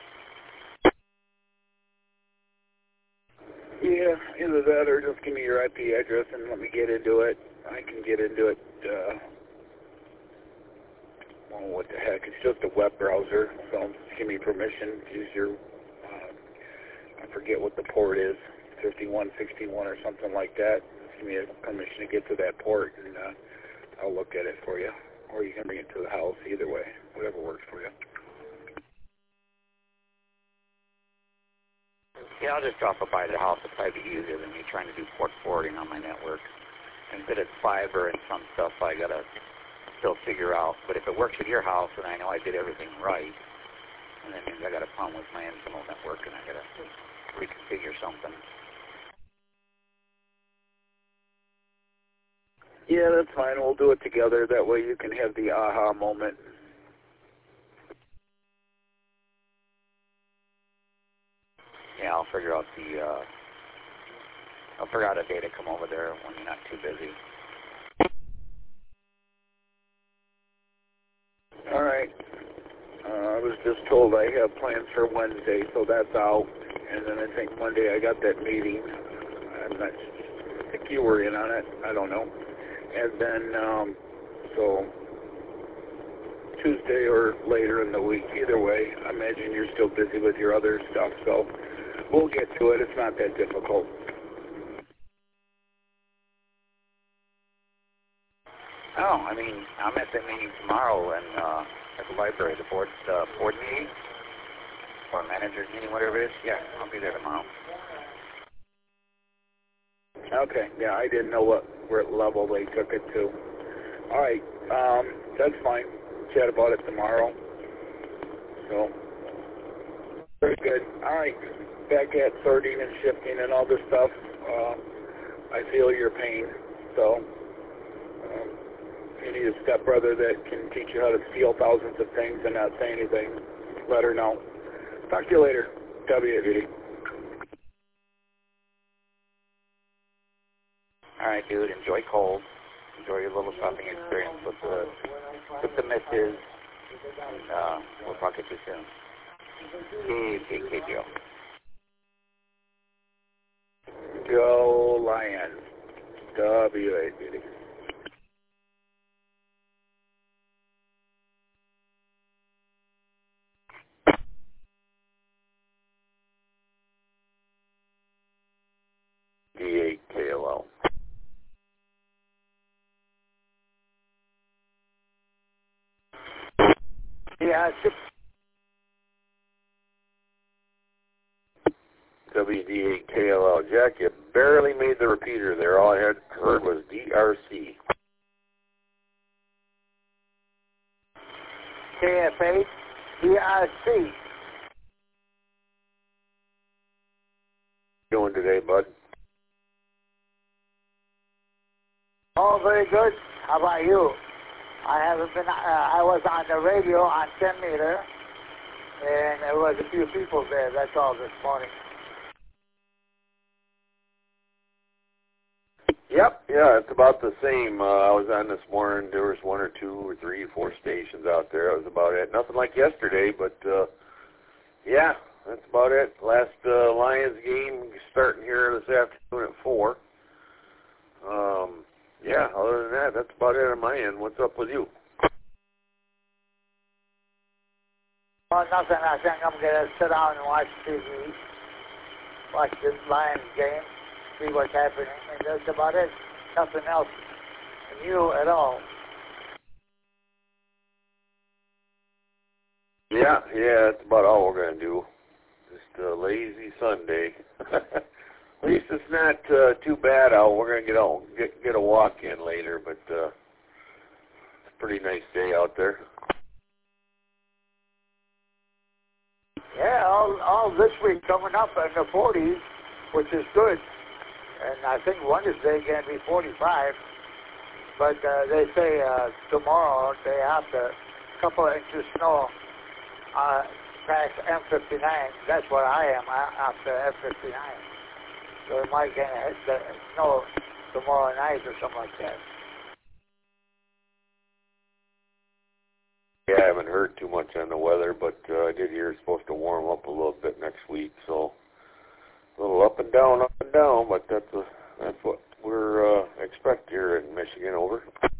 S3: Yeah, either that or just give me your IP address and let me get into it. I can get into it, well, what the heck, it's just a web browser, so just give me permission to use your, I forget what the port is, 5161 or something like that. Just give me a permission to get to that port, and I'll look at it for you. Or you can bring it to the house, either way, whatever works for you.
S8: Yeah, I'll just drop it by the house. It'll probably be easier than me trying to do port forwarding on my network. And a bit of fiber and some stuff I got to still figure out. But if it works at your house and I know I did everything right, and that means I got a problem with my internal network and I got to reconfigure something.
S9: Yeah, that's fine. We'll do it together. That way you can have the aha moment.
S8: Yeah, I'll figure out a day to come over there when you're not too busy.
S9: All right. I was just told I have plans for Wednesday, so that's out. And then I think Monday I got that meeting. I think you were in on it. I don't know. And then, so Tuesday or later in the week, either way, I imagine you're still busy with your other stuff, so we'll get to it. It's not that difficult.
S8: Oh, I mean, I'm at the meeting tomorrow and at the library, the board meeting, or manager's meeting, whatever it is. Yeah, I'll be there tomorrow.
S9: Okay, yeah, I didn't know what level they took it to. All right, that's fine. Chat about it tomorrow. So, very good. All right, back at sorting and shifting and all this stuff. I feel your pain, so if you need a stepbrother that can teach you how to steal thousands of things and not say anything, let her know. Talk to you later. W.
S8: All right, dude. Enjoy cold. Enjoy your little shopping experience with the missus. And we'll talk to you soon. Hey, Joe.
S9: Go Lions. W.A. Beauty.
S3: D8KLL.
S9: Yeah,
S3: WD8KLL. Jack, you barely made the repeater there. All I had heard was DRC.
S9: KFA, DRC.
S3: Doing today, bud?
S9: Oh, very good. How about you? I haven't been, I was on the radio on 10 meter, and there was a few people there, that's all this morning.
S3: Yep, yeah, it's about the same. I was on this morning. There was 1 or 2 or 3 or 4 stations out there. That was about it. Nothing like yesterday, but yeah, that's about it. Last Lions game starting here this afternoon at 4. Yeah, other than that, that's about it on my end. What's up with you?
S9: Well, nothing. I think I'm going to sit down and watch TV, watch this Lions game, see what's happening, and that's about it. Nothing else new at all.
S3: Yeah, that's about all we're going to do. Just a lazy Sunday. At least it's not too bad out. We're going to get a walk in later, but it's a pretty nice day out there.
S9: Yeah, all this week coming up in the 40s, which is good. And I think Wednesday going to be 45. But they say tomorrow, day after, a couple of inches of snow past M59. That's where I am after M59. So it might get the snow tomorrow night or something like that.
S3: Yeah, I haven't heard too much on the weather, but I did hear it's supposed to warm up a little bit next week. So a little up and down, but that's what we're expect here in Michigan. Over.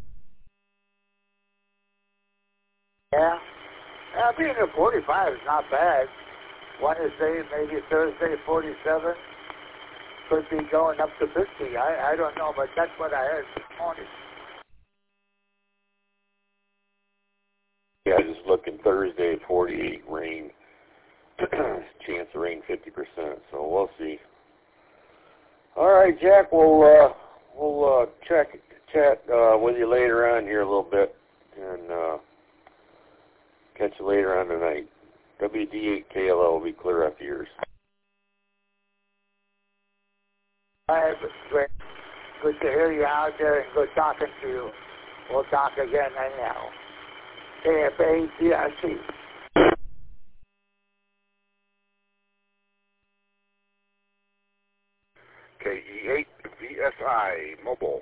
S9: Yeah, being at 45 is not bad. Wednesday, maybe Thursday, 47. Could be going up to 50. I don't know, but that's what I heard this morning.
S3: Yeah, just looking Thursday, 48 rain.
S5: chance of rain 50%, so we'll see. All right, Jack, we'll chat with you later on here a little bit, and catch you later on tonight. WD8KLL will be clear after yours.
S9: All right, great. Good to hear you out there and good talking to you. We'll talk again anyhow. KFA-CRC.
S3: KE8 VSI Mobile.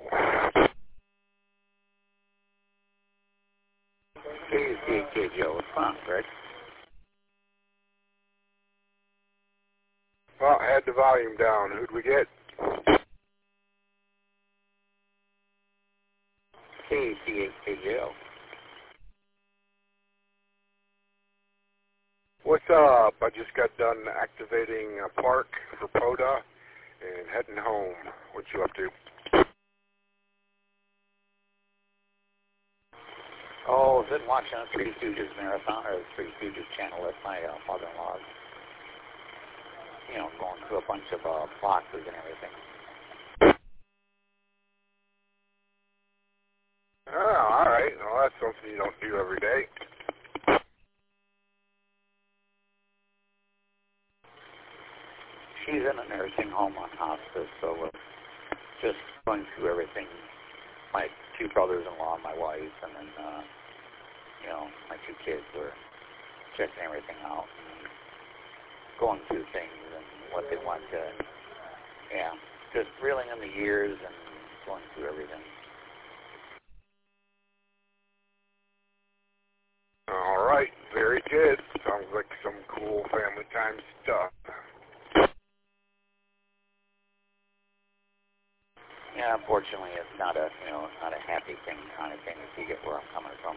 S8: KZKJO, it's fun, Greg.
S3: Well, I had the volume down. Who'd we get?
S8: KZ8KJO.
S3: What's up? I just got done activating a park for POTA and heading home. What you up to?
S8: Oh, been watching a Three Stooges marathon or the Three Stooges channel with my father-in-law. You know, going through a bunch of boxes and everything.
S3: Oh, all right. Well, that's something you don't do every day.
S8: She's in a nursing home on hospice, so we're just going through everything. My two brothers-in-law, my wife, and then, you know, my two kids were checking everything out and going through things and what they want to, yeah, just reeling in the years and going through everything.
S3: All right. Very good. Sounds like some cool family time stuff.
S8: Yeah, unfortunately, it's not a, you know, it's not a happy thing kind of thing, if you get where I'm coming from.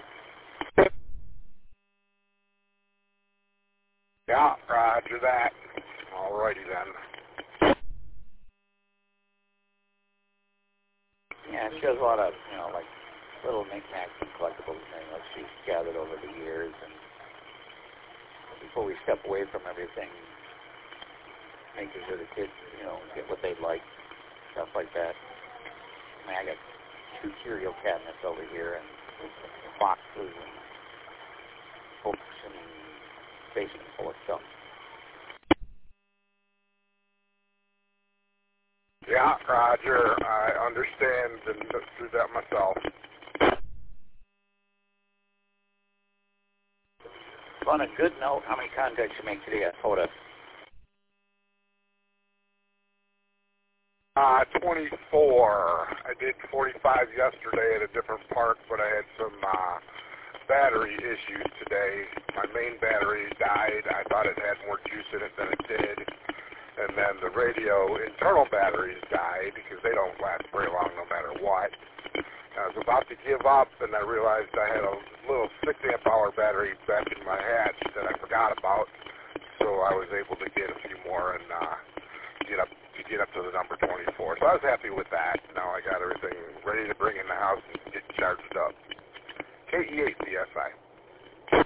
S3: Yeah, roger that. All righty then.
S8: Yeah, she has a lot of, you know, like little knickknacks and collectibles and things like she's gathered over the years. And before we step away from everything, making sure the kids, you know, get what they like, stuff like that. I mean, I got two curio cabinets over here and boxes and books and basement full of stuff.
S3: Yeah, roger. I understand and looked through that myself.
S8: On a good note, how many contacts you make today at POTA?
S3: 24. I did 45 yesterday at a different park, but I had some battery issues today. My main battery died. I thought it had more juice in it than it did. And then the radio internal batteries died because they don't last very long no matter what. I was about to give up, and I realized I had a little 6-amp-hour battery back in my hatch that I forgot about. So I was able to get a few more and get up to the number 24. So I was happy with that. Now I got everything ready to bring in the house and get charged up. KE8 VSI.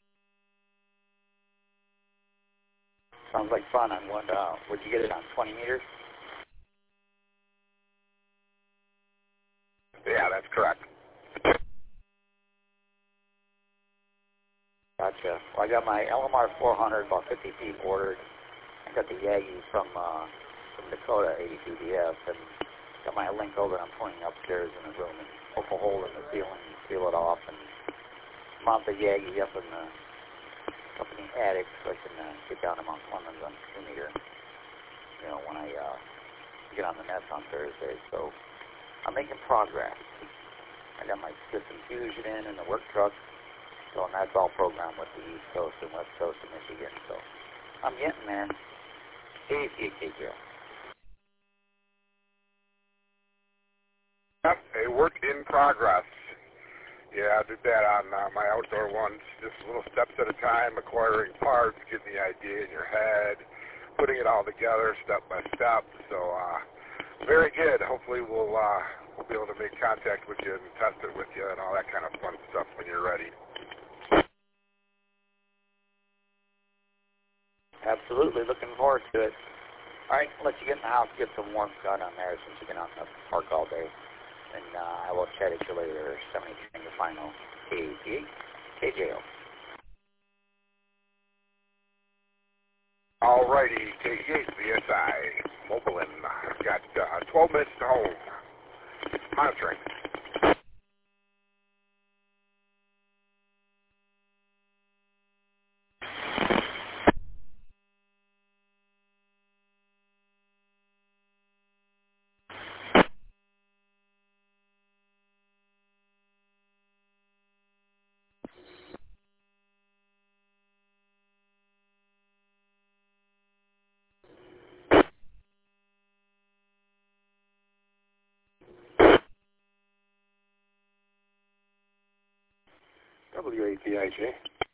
S8: Sounds like fun. On one, would you get it on 20 meters?
S3: Yeah, that's correct.
S8: Gotcha. Well, I got my LMR 400, about 50 feet ordered. I got the Yagi from Dakota 82DF, and got my link over. I'm pointing upstairs in the room and poke a hole in the ceiling and seal it off and mount the Yagi up in the attic so I can get down to Mount Clemens on 2 meter. You know, when I get on the nest on Thursday. So I'm making progress. I got my system fusion in the work truck, so and that's all programmed with the East Coast and West Coast of Michigan. So I'm getting there. KZKJ.
S3: Yep, a work in progress. Yeah, I did that on my outdoor ones, just little steps at a time, acquiring parts, getting the idea in your head, putting it all together step by step. So very good. Hopefully we'll be able to make contact with you and test it with you and all that kind of fun stuff when you're ready.
S8: Absolutely, looking forward to it. All right, I'll let you get in the house, get some warm sun on there since you've been out in the park all day. And I will chat at you later. 73 in the final. KZH, KJO.
S10: All righty, KZH, BSI, Mobilin. Got 12 minutes to home. Monitoring.
S5: WAPIJ.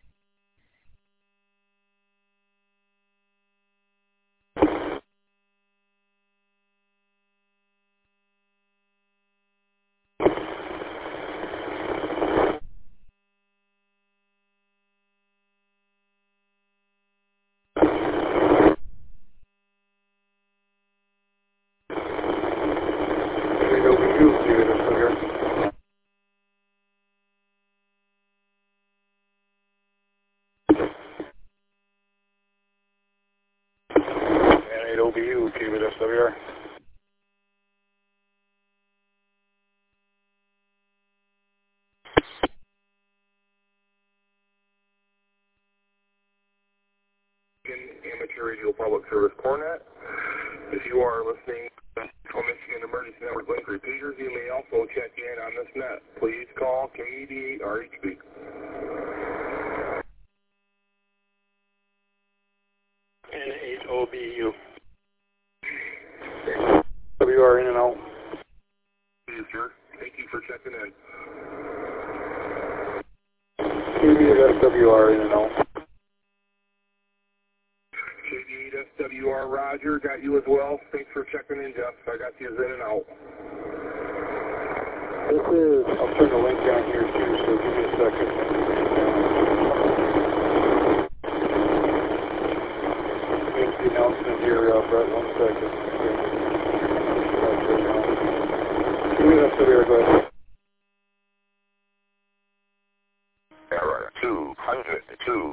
S5: OBU, T with SWR.
S10: Amateur Radio Public Service Cornet. If you are listening to Michigan Emergency Network link repeaters, you may also check in on this net. Please call KD RHB.
S5: N8OBU. WR in and out.
S10: Yes, sir. Thank you for checking in.
S5: KD SWR in and out.
S10: KD SWR, Roger. Got you as well. Thanks for checking in, Jeff. I got you in and out.
S5: This is, I'll turn the link down here too, so give me a second. Make the announcement here, Brett, 1 second. Give me that SWR, go ahead.
S10: Error 202.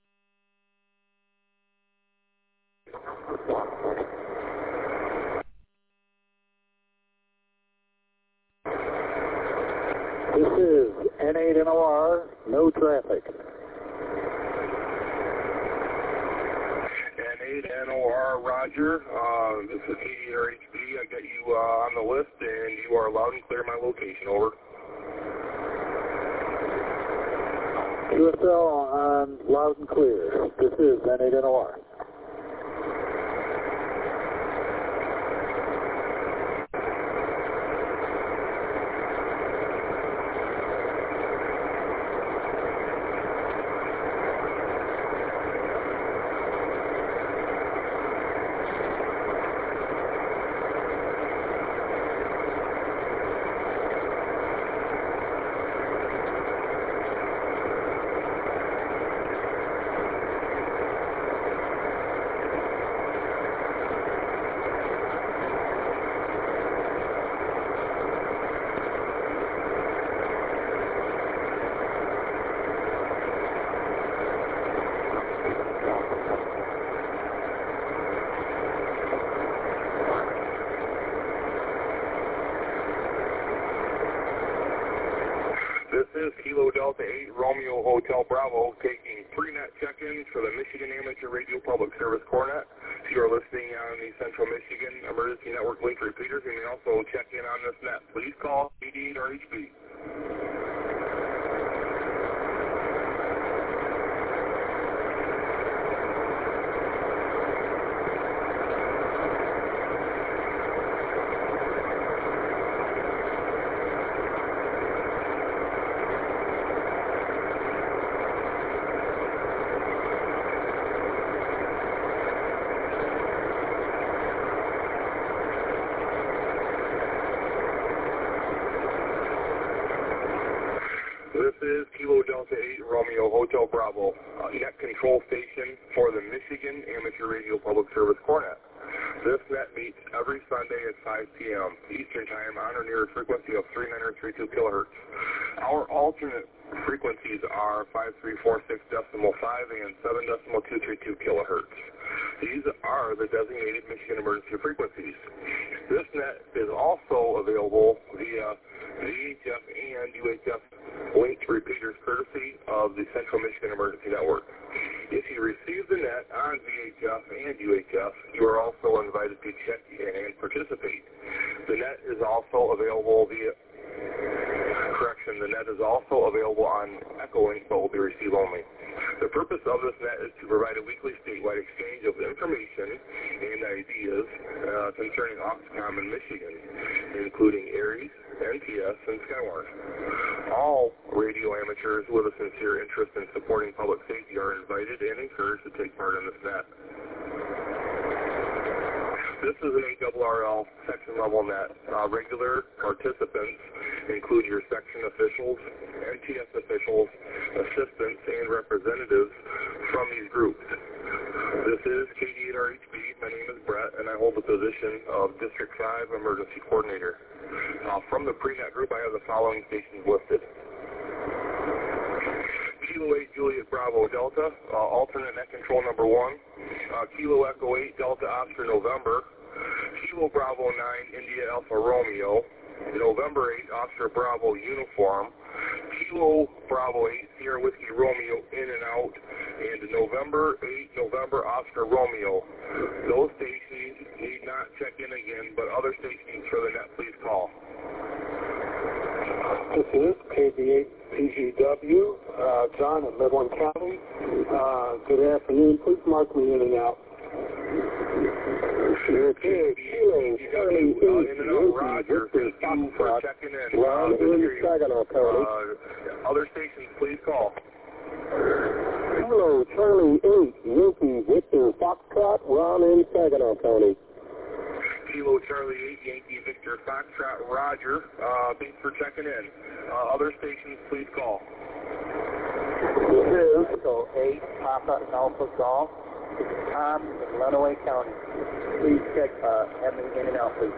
S9: This is N8NOR, no traffic.
S10: N8NOR, Roger. This is KDRHB. I got you on the list, and you are loud and clear my location. Over.
S9: QSL on loud and clear. This is N8NOR.
S10: This is Kilo Delta 8 Romeo Hotel Bravo taking pre-net check-ins for the Michigan Amateur Radio Public Service Cornet. If you are listening on the Central Michigan Emergency Network link repeaters, you may also check in on this net. Please call KD or HB. Romeo Hotel Bravo, net control station for the Michigan Amateur Radio Public Service Cornet. This net meets every Sunday at 5 p.m. Eastern Time on or near a frequency of 3932 kilohertz. Our alternate frequencies are 5346.5 and 7.232 kilohertz. These are the designated Michigan emergency frequencies. This net is also available via VHF and UHF linked repeaters courtesy of the Central Michigan Emergency Network. If you receive the net on VHF and UHF, you are also invited to check in and participate. The net is also available via the net is also available on Echolink, but will be receive only. The purpose of this net is to provide a weekly statewide exchange of information and ideas concerning Oxcom in Michigan, including ARES, NTS, and Skyward. All radio amateurs with a sincere interest in supporting public safety are invited and encouraged to take part in this net. This is an ARRL section level net. Regular participants include your section officials, NTS officials, assistants, and representatives from these groups. This is KD8RHB. My name is Brett, and I hold the position of District 5 Emergency Coordinator. From the pre-net group, I have the following stations listed. Kilo 8 Juliet Bravo Delta, alternate net control number 1. Kilo Echo 8 Delta Oscar November. Kilo Bravo 9 India Alpha Romeo. November 8 Oscar Bravo Uniform. Kilo Bravo 8 Sierra Whiskey Romeo in and out. And November 8 November Oscar Romeo. Those stations need not check in again, but other stations for the net, please call.
S11: This is KB8 PGW, John at Midland County. Good afternoon. Please mark me in and out. Okay, Kilo, Charlie,
S10: in and out, Roger. Thank you for checking in.
S11: Ron in Saginaw County.
S10: Other stations, please call.
S11: Kilo, Charlie 8, Yankee Victor Foxtrot, Ron in Saginaw County.
S10: Kilo Charlie 8, Yankee Victor Foxtrot, Roger. Thanks for checking in. Other stations, please call.
S11: This is
S2: Echo 8, Papa Alpha Golf, Tom in Lenawee County. Please check have me in and out, please.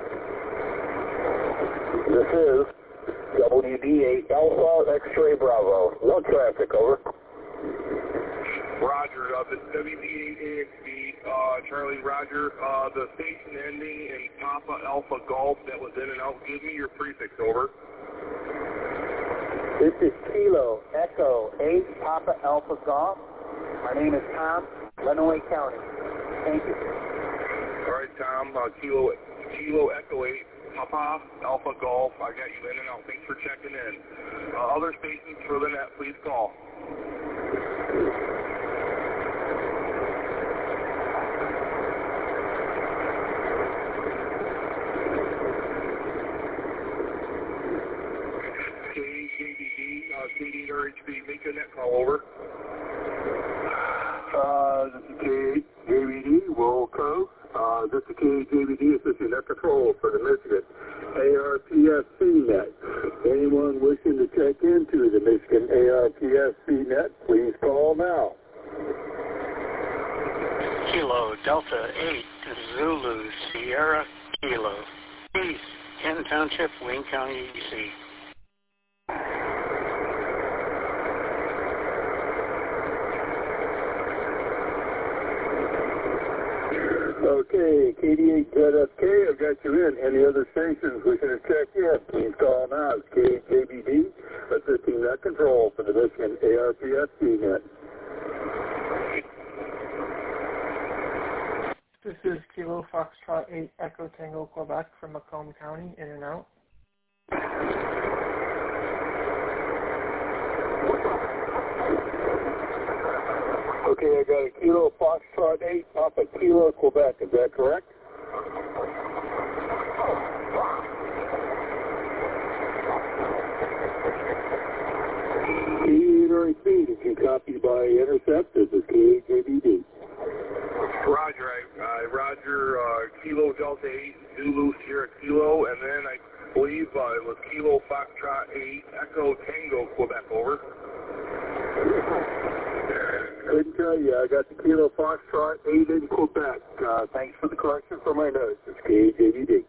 S11: This is WD8 Alpha X-Ray Bravo. No traffic, over.
S10: Roger, this is WD8AXB, Charlie Roger. The station ending in Papa Alpha Golf that was in and out, give me your prefix, over.
S2: This is Kilo Echo 8 Papa Alpha Golf. My name is Tom, Lenawee County. Thank you.
S10: All right, Tom, Kilo Echo 8 Papa Alpha Golf. I got you in and out. Thanks for checking in. Other stations for the net, please call. KD8RHB, make a net call, over.
S11: This is KJBD, Wilco. This is KJBD, Assistant Net Control for the Michigan ARPSC net. Anyone wishing to check into the Michigan ARPSC net, please call now.
S12: Kilo Delta 8 Zulu Sierra Kilo. East, Kent Township, Wayne County, D.C.
S11: Okay, KD8ZFK, I've got you in. Any other stations wishing to check in, please call now. It's KJBD, Assisting Net Control for the Michigan ARPSC net.
S13: This is Kilo Foxtrot 8 Echo Tango Quebec from Macomb County, in and out.
S11: Okay, I got a Kilo Foxtrot 8 Papa Kilo Quebec, is that correct? KD8RHB, did you copy by intercept? This is KJBD.
S10: Roger, Roger, Kilo Delta 8 Zulu Sierra Kilo, and then I believe it was Kilo Foxtrot 8 Echo Tango Quebec, over.
S11: Couldn't tell you. I got the Kilo Foxtrot 8 in Quebec. Thanks for the correction for my notes. It's KJVD.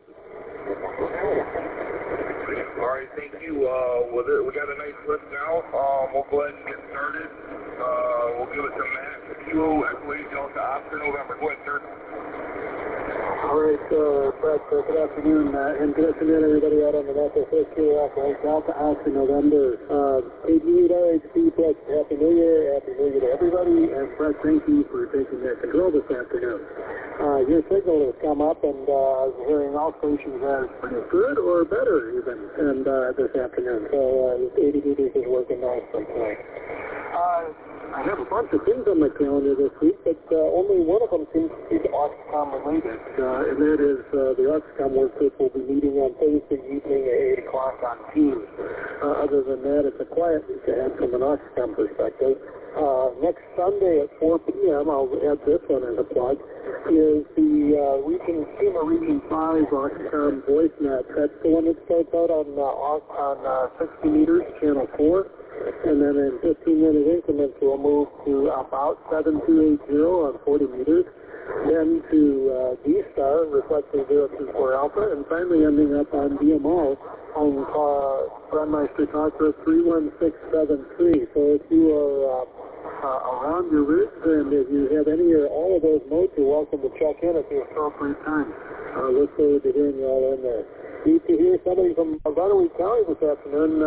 S10: All right, thank you. We got a nice list now. We'll go ahead and get started. We'll give it to Matt. Kilo Echo 8 Delta Oscar November. Go ahead, sir.
S11: All right, Brett, good afternoon, and good afternoon, everybody out on the net. This is Kilo Echo 8 Delta Oscar November. KG8RHP, Brett, Happy New Year. Happy New Year to everybody. And Brett, thank you for taking that control this afternoon. Your signal has come up, and I was hearing all stations as pretty good or better even, and this afternoon. So ADD is working nicely tonight. I have a bunch of things on my calendar this week, but only one of them seems to be Oxcom related, and that is the Oxcom work group will be meeting on Thursday evening at 8 o'clock on Teams. Other than that, it's a quiet week ahead from an Oxcom perspective. Next Sunday at 4 p.m., I'll add this one as a plug, is the FEMA Region 5 Oxcom voice net. That's the one that starts out on 60 meters, channel 4. And then in 15-minute increments, we'll move to about 7280 on 40 meters, then to D-Star, reflecting 024 Alpha, and finally ending up on DMR on Brandmeister Contra 31673. So if you are around your rigs, and if you have any or all of those modes, you're welcome to check in at the appropriate time. Look forward to hearing you all in there. Need to hear somebody from Runaway County this afternoon,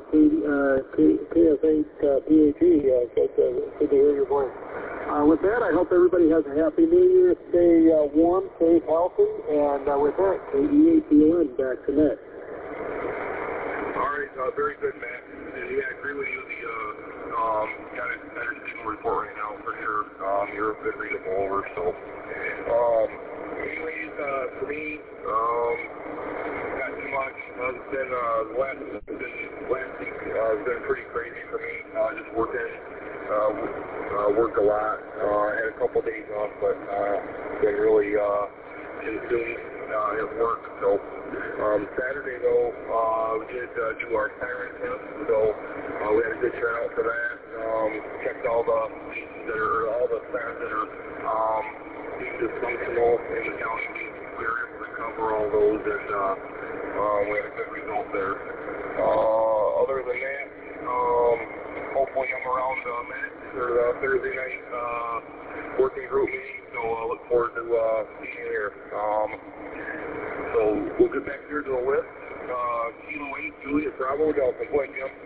S11: KF8 PHE. Good to hear your voice. With that, I hope everybody has a happy New Year. Stay warm, stay healthy, and with that, KE8PON back to net.
S10: All right, very good, Matt. Yeah, I agree with you. Got a better signal report right now for sure. You're a good readable over, so. Anyways, for me, not too much. It's been last week has been pretty crazy for me. Just working, worked a lot. Had a couple days off, but been really consumed at work. So Saturday though, we did do our siren test. So we had a good turnout for that. Checked all the sirens that are being dysfunctional in the county. We were able to cover all those, and we had a good result there. Other than that, hopefully I'm around Matt for the Thursday night working group meeting, so I look forward to seeing you here. So we'll get back here to the list. Kilo 8, Juliet Bravo Delta. Go ahead, Jim.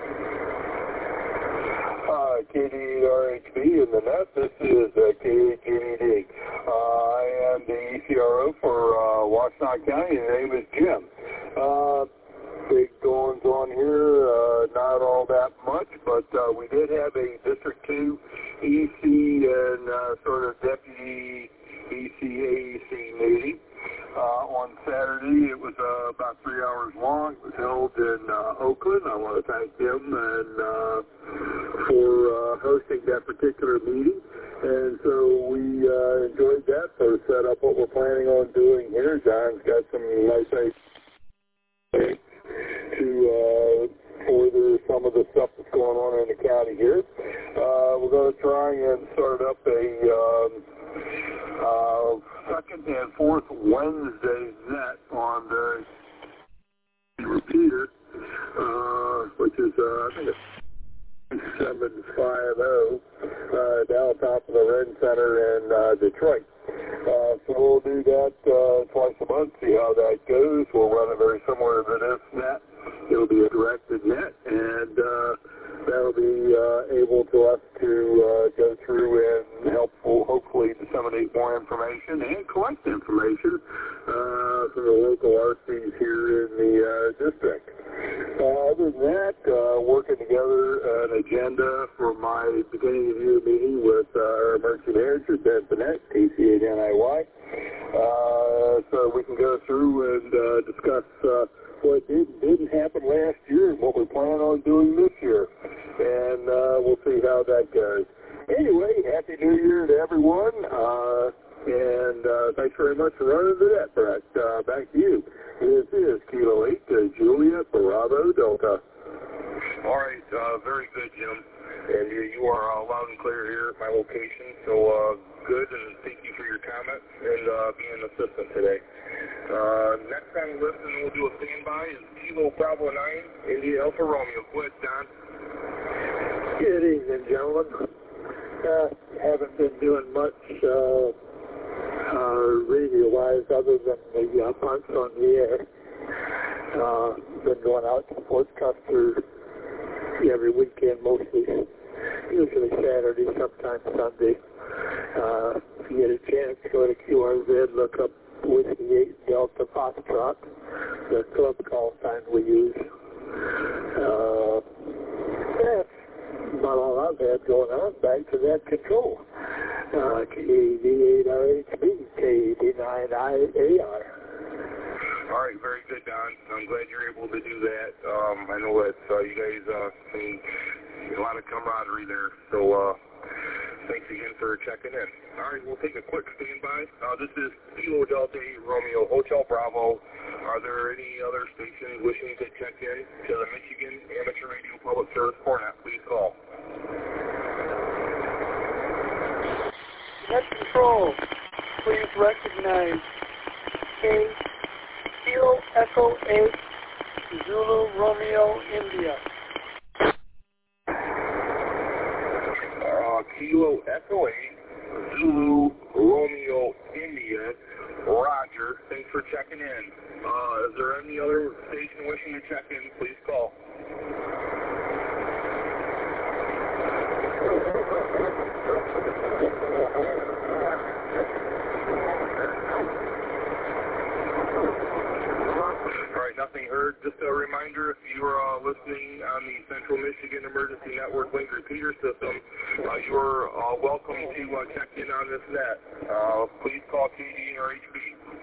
S11: KD8RHB in the net. This is KJVD. I am the ECRO for Washtenaw County, and the name is Jim. Big goings on here, not all that much, but we did have a District 2 EC and sort of deputy EC-AEC meeting. On Saturday, it was about 3 hours long. It was held in Oakland. I want to thank them and for hosting that particular meeting. And so we enjoyed that, so set up what we're planning on doing here. John's got some nice ideas to further some of the stuff that's going on in the county here. We're going to try and start up a second and fourth Wednesday net on the repeater, which is, I think it's 750 down top of the Ren Center in Detroit. So we'll do that twice a month, see how that goes. We'll run it very similar to this net. It'll be a directed net, and that'll be able to us to go through and help hopefully disseminate more information and collect information from the local RCs here in the district. Other than that, working together an agenda for my beginning of year meeting with our emergency manager, Ben Bennett, TC8NIY, so we can go through and discuss what didn't happen last year and what we plan on doing this year. And we'll see how that goes. Anyway, Happy New Year to everyone. And thanks very much for running to that, Brett. Back to you. This is Kilo 8 Juliet Bravo Delta.
S10: All right, very good, Jim. And you are loud and clear here at my location, so good, and thank you for your comments and being an assistant today. Next on the list, and we'll do a standby, is Kilo Bravo 9, India Alpha Romeo. Go ahead, Don.
S11: Good evening, gentlemen. Haven't been doing much radio-wise other than the punts on the air. Been going out to Fort Custer every weekend, mostly, usually Saturday, sometimes Sunday. If you get a chance, go to QRZ, look up Whiskey 8 Delta Foxtrot, the club call sign we use. That's about all I've had going on. Back to that control. KD8RHB, KD9IAR.
S10: All right, very good, Don. I'm glad you're able to do that. I know that you guys see a lot of camaraderie there, so thanks again for checking in. All right, we'll take a quick standby. This is Kilo Delta 8 Romeo Hotel Bravo. Are there any other stations wishing to check in to the Michigan Amateur Radio Public Service Format? Please call.
S14: Net control, please recognize Kilo Echo 8 Zulu Romeo India.
S10: Kilo Echo 8 Zulu Romeo India. Roger. Thanks for checking in. Is there any other station wishing to check in? Please call. Nothing heard. Just a reminder, if you are listening on the Central Michigan Emergency Network link repeater system, you're welcome to check in on this net. Please call KD or HB.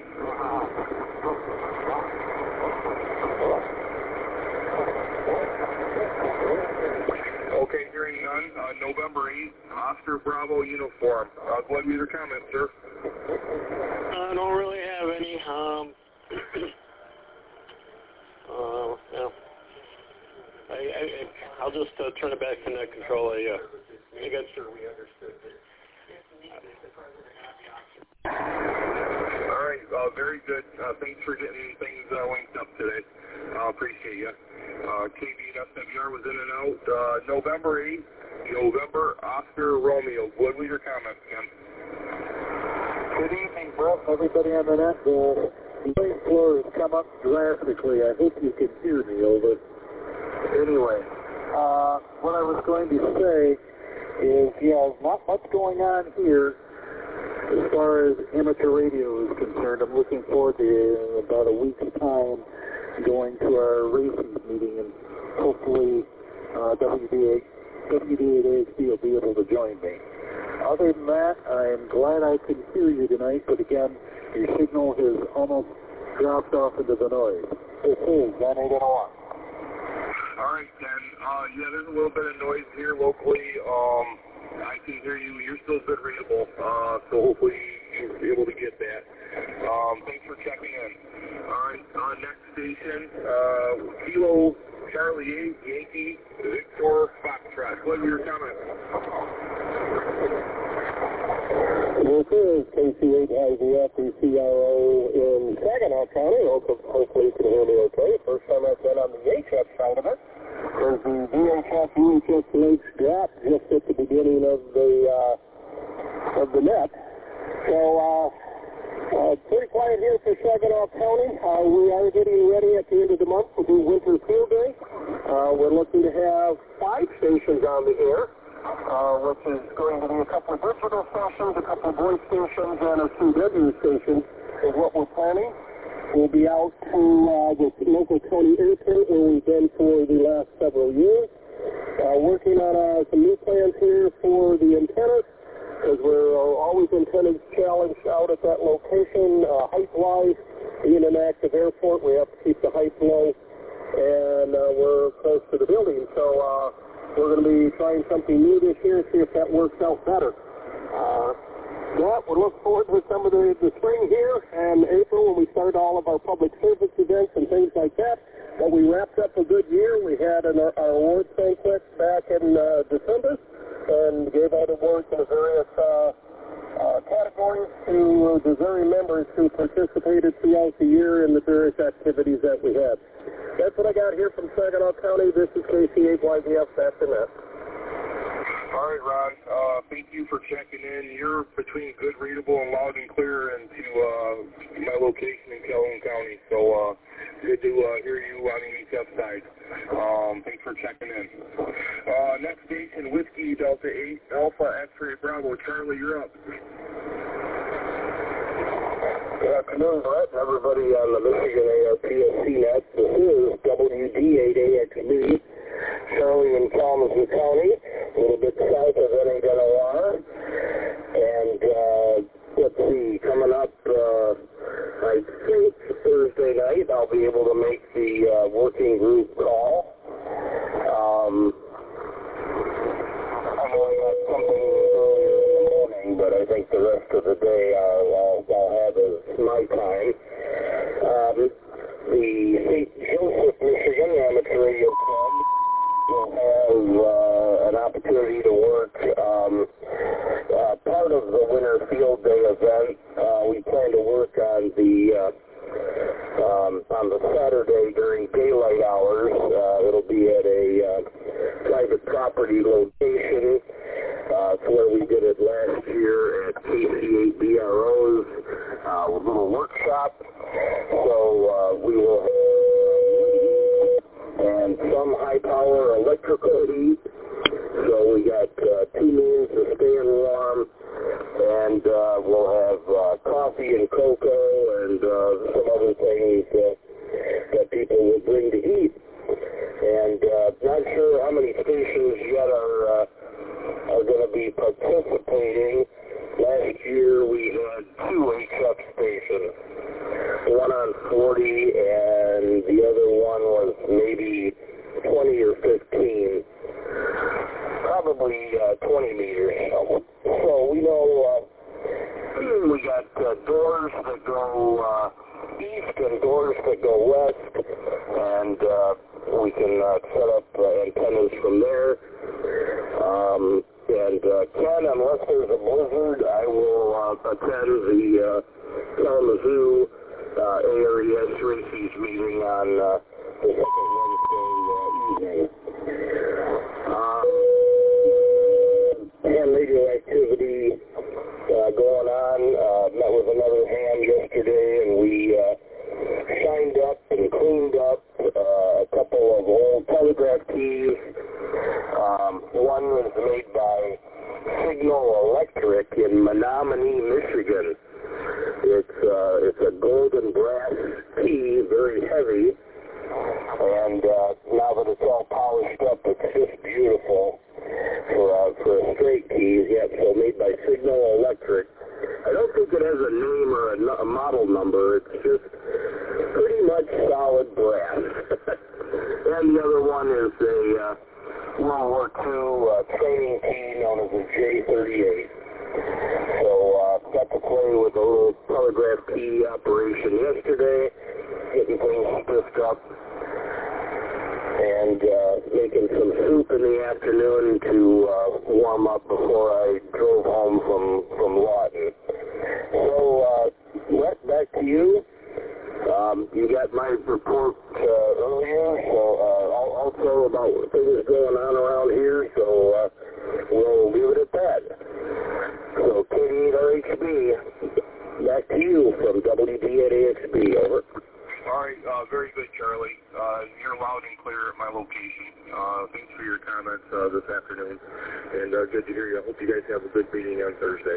S10: Okay, hearing none. November 8th, Oscar Bravo uniform. Go ahead with your comments, sir.
S5: I don't really have any. I'll just turn it back to net control. I got sure we understood.
S10: All right, very good. Thanks for getting things linked up today. Appreciate you. KB and SWR was in and out. November 8th, November Oscar Romeo. What were your comments, Ken?
S11: Good evening, Brett. Everybody on the net. The lane floor has come up drastically. I hope you can hear me, over. Anyway, what I was going to say is, not much going on here as far as amateur radio is concerned. I'm looking forward to, in about a week's time, going to our racing meeting, and hopefully WD8HB will be able to join me. Other than that, I'm glad I could hear you tonight, but again, your signal has almost dropped off into the noise. This is 181.
S10: All right, Ken. There's a little bit of noise here locally. I can hear you. You're still good readable, so hopefully you'll be able to get that. Thanks for checking in. All right, next station, Kilo Charlie 8 Yankee Victor Foxtrot. What are your comments?
S11: This is KC8IVF CRO in Saginaw County. Hopefully you can hear me okay. First time I've been on the HF side of it. There's the VHF links drop just at the beginning of the net. So pretty quiet here for Saginaw County. We are getting ready at the end of the month to do Winter Field Day. We're looking to have 5 stations on the air. Which is going to be a couple of digital stations, a couple of voice stations, and a CW station is what we're planning. We'll be out to the local county airport where we've been for the last several years. Working on some new plans here for the antennas, because we're always antennas challenged out at that location. Height-wise, being an active airport, we have to keep the height low, and we're close to the building. So we're going to be trying something new this year, see if that works out better. We'll look forward to some of the spring here and April when we start all of our public service events and things like that. But we wrapped up a good year. We had our awards banquet back in December. members who participated throughout the year in the various activities that we had. That's what I got here from Saginaw County. This is KC8YVF. That's enough.
S10: All right, Ron. Thank you for checking in. You're between good, readable, and loud and clear into my location in Calhoun County. So good to hear you on the HF side. Thanks for checking in. Next station, Whiskey Delta 8 Alpha X-Ray Bravo. Charlie, you're up.
S11: Good afternoon, Brett, and everybody on the Michigan ARPSC net. This is WD8AXB, Charlie in Kalamazoo County, a little bit south of NHNOR. And let's see, coming up, I think Thursday night, I'll be able to make the working group call. I know I got something earlier in the morning, but I think the rest of the day I'll have as my time. The St. Joseph, Michigan Amateur Radio Club will have an opportunity to work part of the Winter Field Day event. We plan to work on the Saturday during daylight hours. It'll be at a private property location. It's where we did it last year at KC8BRO's little workshop. So we will have and some high-power electrical heat. So we got 2 means of staying warm, and we'll have coffee and cocoa and some other things that people will bring to eat. And not sure how many stations yet are going to be participating. Last year we had 2 HF stations, one on 40 and the other one was maybe 20 or 15. Probably 20 meters. So we know we got doors that go east and doors that go west, and we can set up antennas from there. And Ken, unless there's a blizzard, I will attend the Kalamazoo ARES Races meeting on the second Wednesday evening. And radio activity going on. Met with another ham yesterday, and we shined up and cleaned up a couple of old telegraph keys. One was made by Signal Electric in Menominee, Michigan. It's a gold and brass key, very heavy, and now that it's all polished up, it's just beautiful for a straight key. Yeah, so made by Signal Electric. I don't think it has a name or a model number. It's just pretty much solid brass. And the other one is a World War II training key known as a J38. So got to play with a little telegraph key operation yesterday, getting things spiffed up, and making some soup in the afternoon to warm up before I drove home from Lawton. So, Brett, back to you. You got my report earlier, so also about things going on around here, so we'll leave it at that. So, KD8RHB, back to you from WD8AXB, over.
S10: All right, very good, Charlie. You're loud and clear at my location. Thanks for your comments this afternoon, and good to hear you. I hope you guys have a good meeting on Thursday.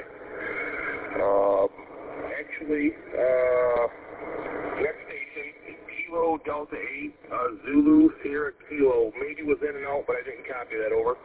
S10: Next station, Kilo Delta 8, Zulu Sierra Kilo. Maybe was in and out, but I didn't copy that, over.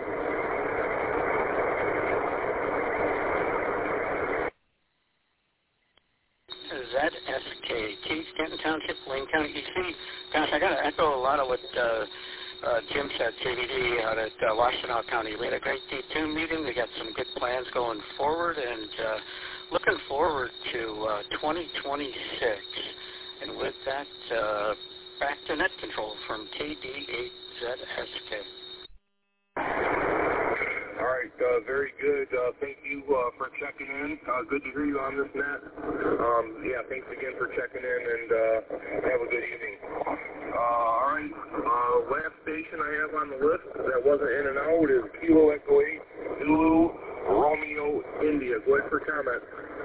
S12: ZSK, Keys, Kenton Township, Wayne County, DC. Gosh, I got to echo a lot of what Jim said, JVD out at Washtenaw County. We had a great D2 meeting. We got some good plans going forward, and looking forward to 2026. And with that, back to net control from KD8ZSK.
S10: All right, very good. Thank you for checking in. Good to hear you on this net. Yeah, thanks again for checking in, and have a good evening. All right, last station I have on the list that wasn't in and out is Kilo Echo 8, Zulu, Romeo, India. Go ahead for comment.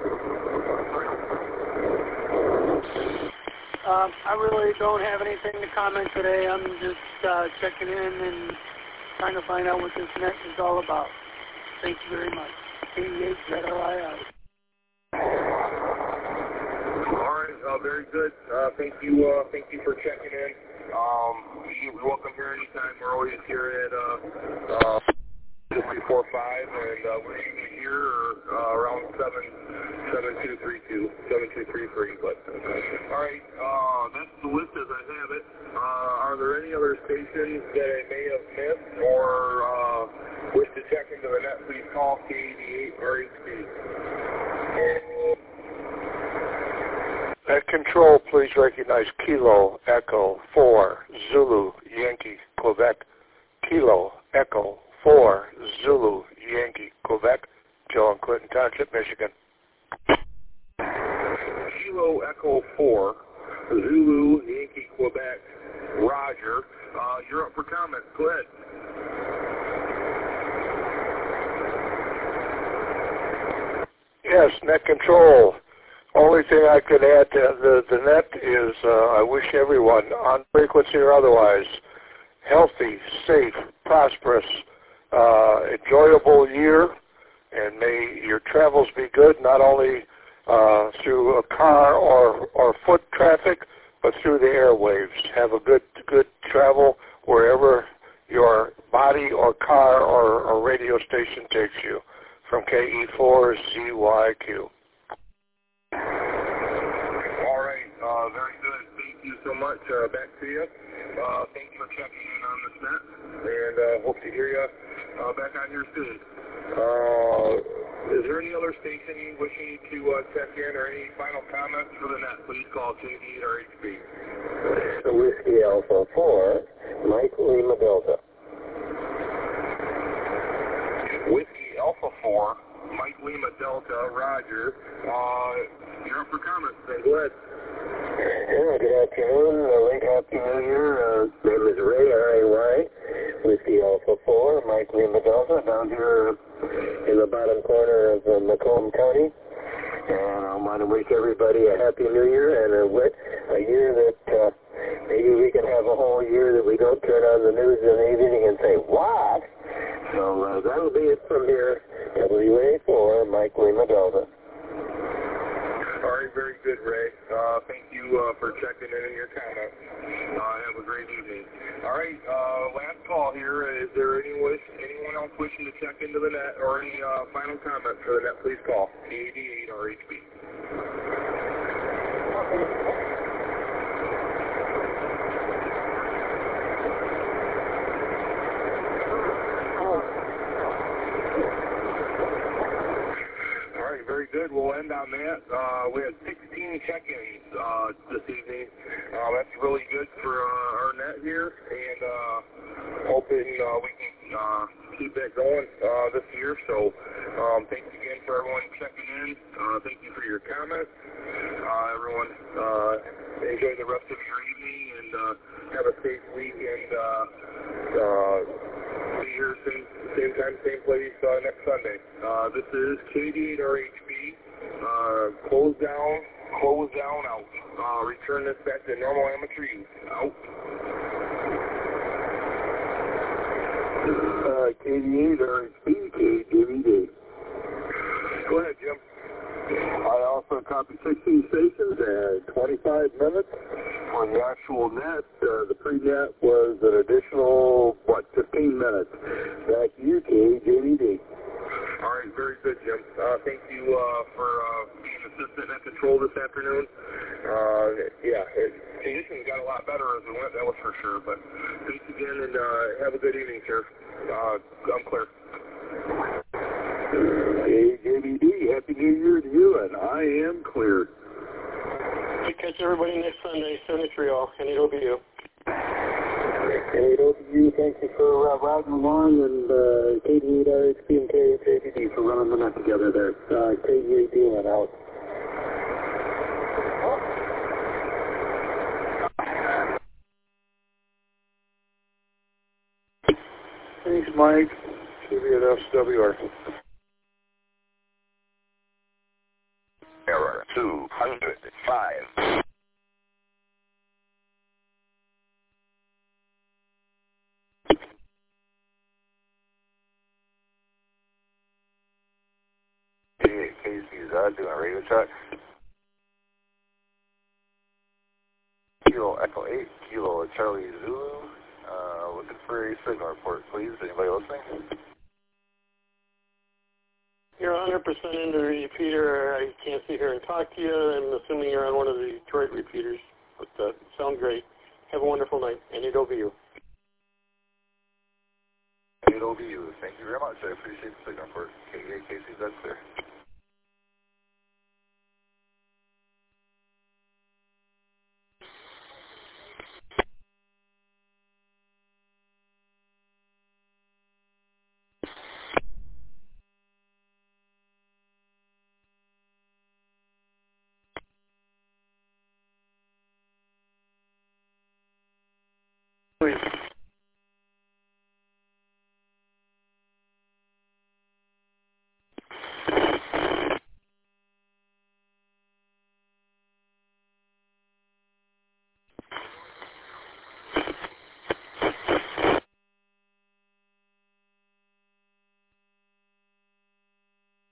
S14: I really don't have anything to comment today. I'm just checking in and trying to find out what this net is all about. Thank you very much. 88 ZRII.
S10: All right, very good. Thank you for checking in. You're welcome here anytime. We're always here at just before 5, and we're usually here around 7232, 7233. But all right, that's the list as I have it. Are there any other stations that I may have missed or wish to check into the net? Please call K88 RHB.
S15: At control, please recognize Kilo Echo 4 Zulu Yankee Quebec. Kilo Echo 4 Zulu Yankee Quebec. Joe in Clinton Township, Michigan.
S10: Kilo Echo 4 Zulu Yankee Quebec. Roger. You're up for comments. Go ahead.
S15: Yes, net control. Only thing I could add to the net is I wish everyone, on frequency or otherwise, healthy, safe, prosperous, enjoyable year, and may your travels be good, not only through a car or foot traffic, but through the airwaves. Have a good travel wherever your body or car or radio station takes you. From KE4ZYQ.
S10: All right, very good. Thank you so much. Back to you. Thanks for checking in on this net, and hope to hear you back on here soon. Is there any other station wishing to check in or any final comments for the net? Please call JD or HB.
S2: Whiskey Alpha 4, Mike Lima Delta.
S10: Whiskey Alpha 4, Mike Lima Delta, Roger. You're up for comments, so go ahead.
S2: Yeah, good afternoon, late happy new year. Name is Ray, R-A-Y, Whiskey Alpha 4, Mike Lima Delta, down here in the bottom corner of Macomb County. And I want to wish everybody a happy new year and a year that maybe we can have a whole year that we don't turn on the news in the evening and say, what? So that'll be it from here. WA4, Mike Lima Delta.
S10: All right, very good, Ray. Thank you for checking in and your comments. Have a great evening. All right, last call here. Is there anyone else wishing to check into the net or any final comments for the net? Please call K88 RHB. Very good. We'll end on that. We had 16 check-ins this evening. That's really good for our net here, and hoping we can keep that going this year. So thanks again for everyone checking in. Thank you for your comments. Everyone, enjoy the rest of your evening and have a safe week, and be here same time, same place next Sunday. This is KD8 RHB. Close down, out. Return this back to normal amateur use. Out.
S11: KD8 RHB, KDVD.
S10: Go ahead, Jim.
S11: I also copy 16 stations at 25 minutes. On the actual net, the pre-net was an additional, 15 minutes. Back to you, KJVD.
S10: All right, very good, Jim. Thank you for being assistant net control this afternoon. Conditions got a lot better as we went, that was for sure. But thanks again, and have a good evening, sir. I'm clear.
S11: KJVD, Happy New Year to you, and I am clear.
S16: We catch everybody next Sunday, 7 to 3 all, and it'll be you.
S11: KW, thank you for riding along, and KD8 RHP and KHAPD for running the net together there. KD8 dealing out.
S15: Thanks, Mike. Give you an SWR.
S3: Error 205. Casey's doing a radio check. Kilo Echo 8, Kilo Charlie Zulu. Looking for a signal report, please. Anybody listening?
S16: You're 100% into the repeater. I can't sit here and talk to you. I'm assuming you're on one of the Detroit repeaters. But sound great. Have a wonderful night. And it over you.
S3: Thank you very much. I appreciate the signal report. Casey's, that's clear.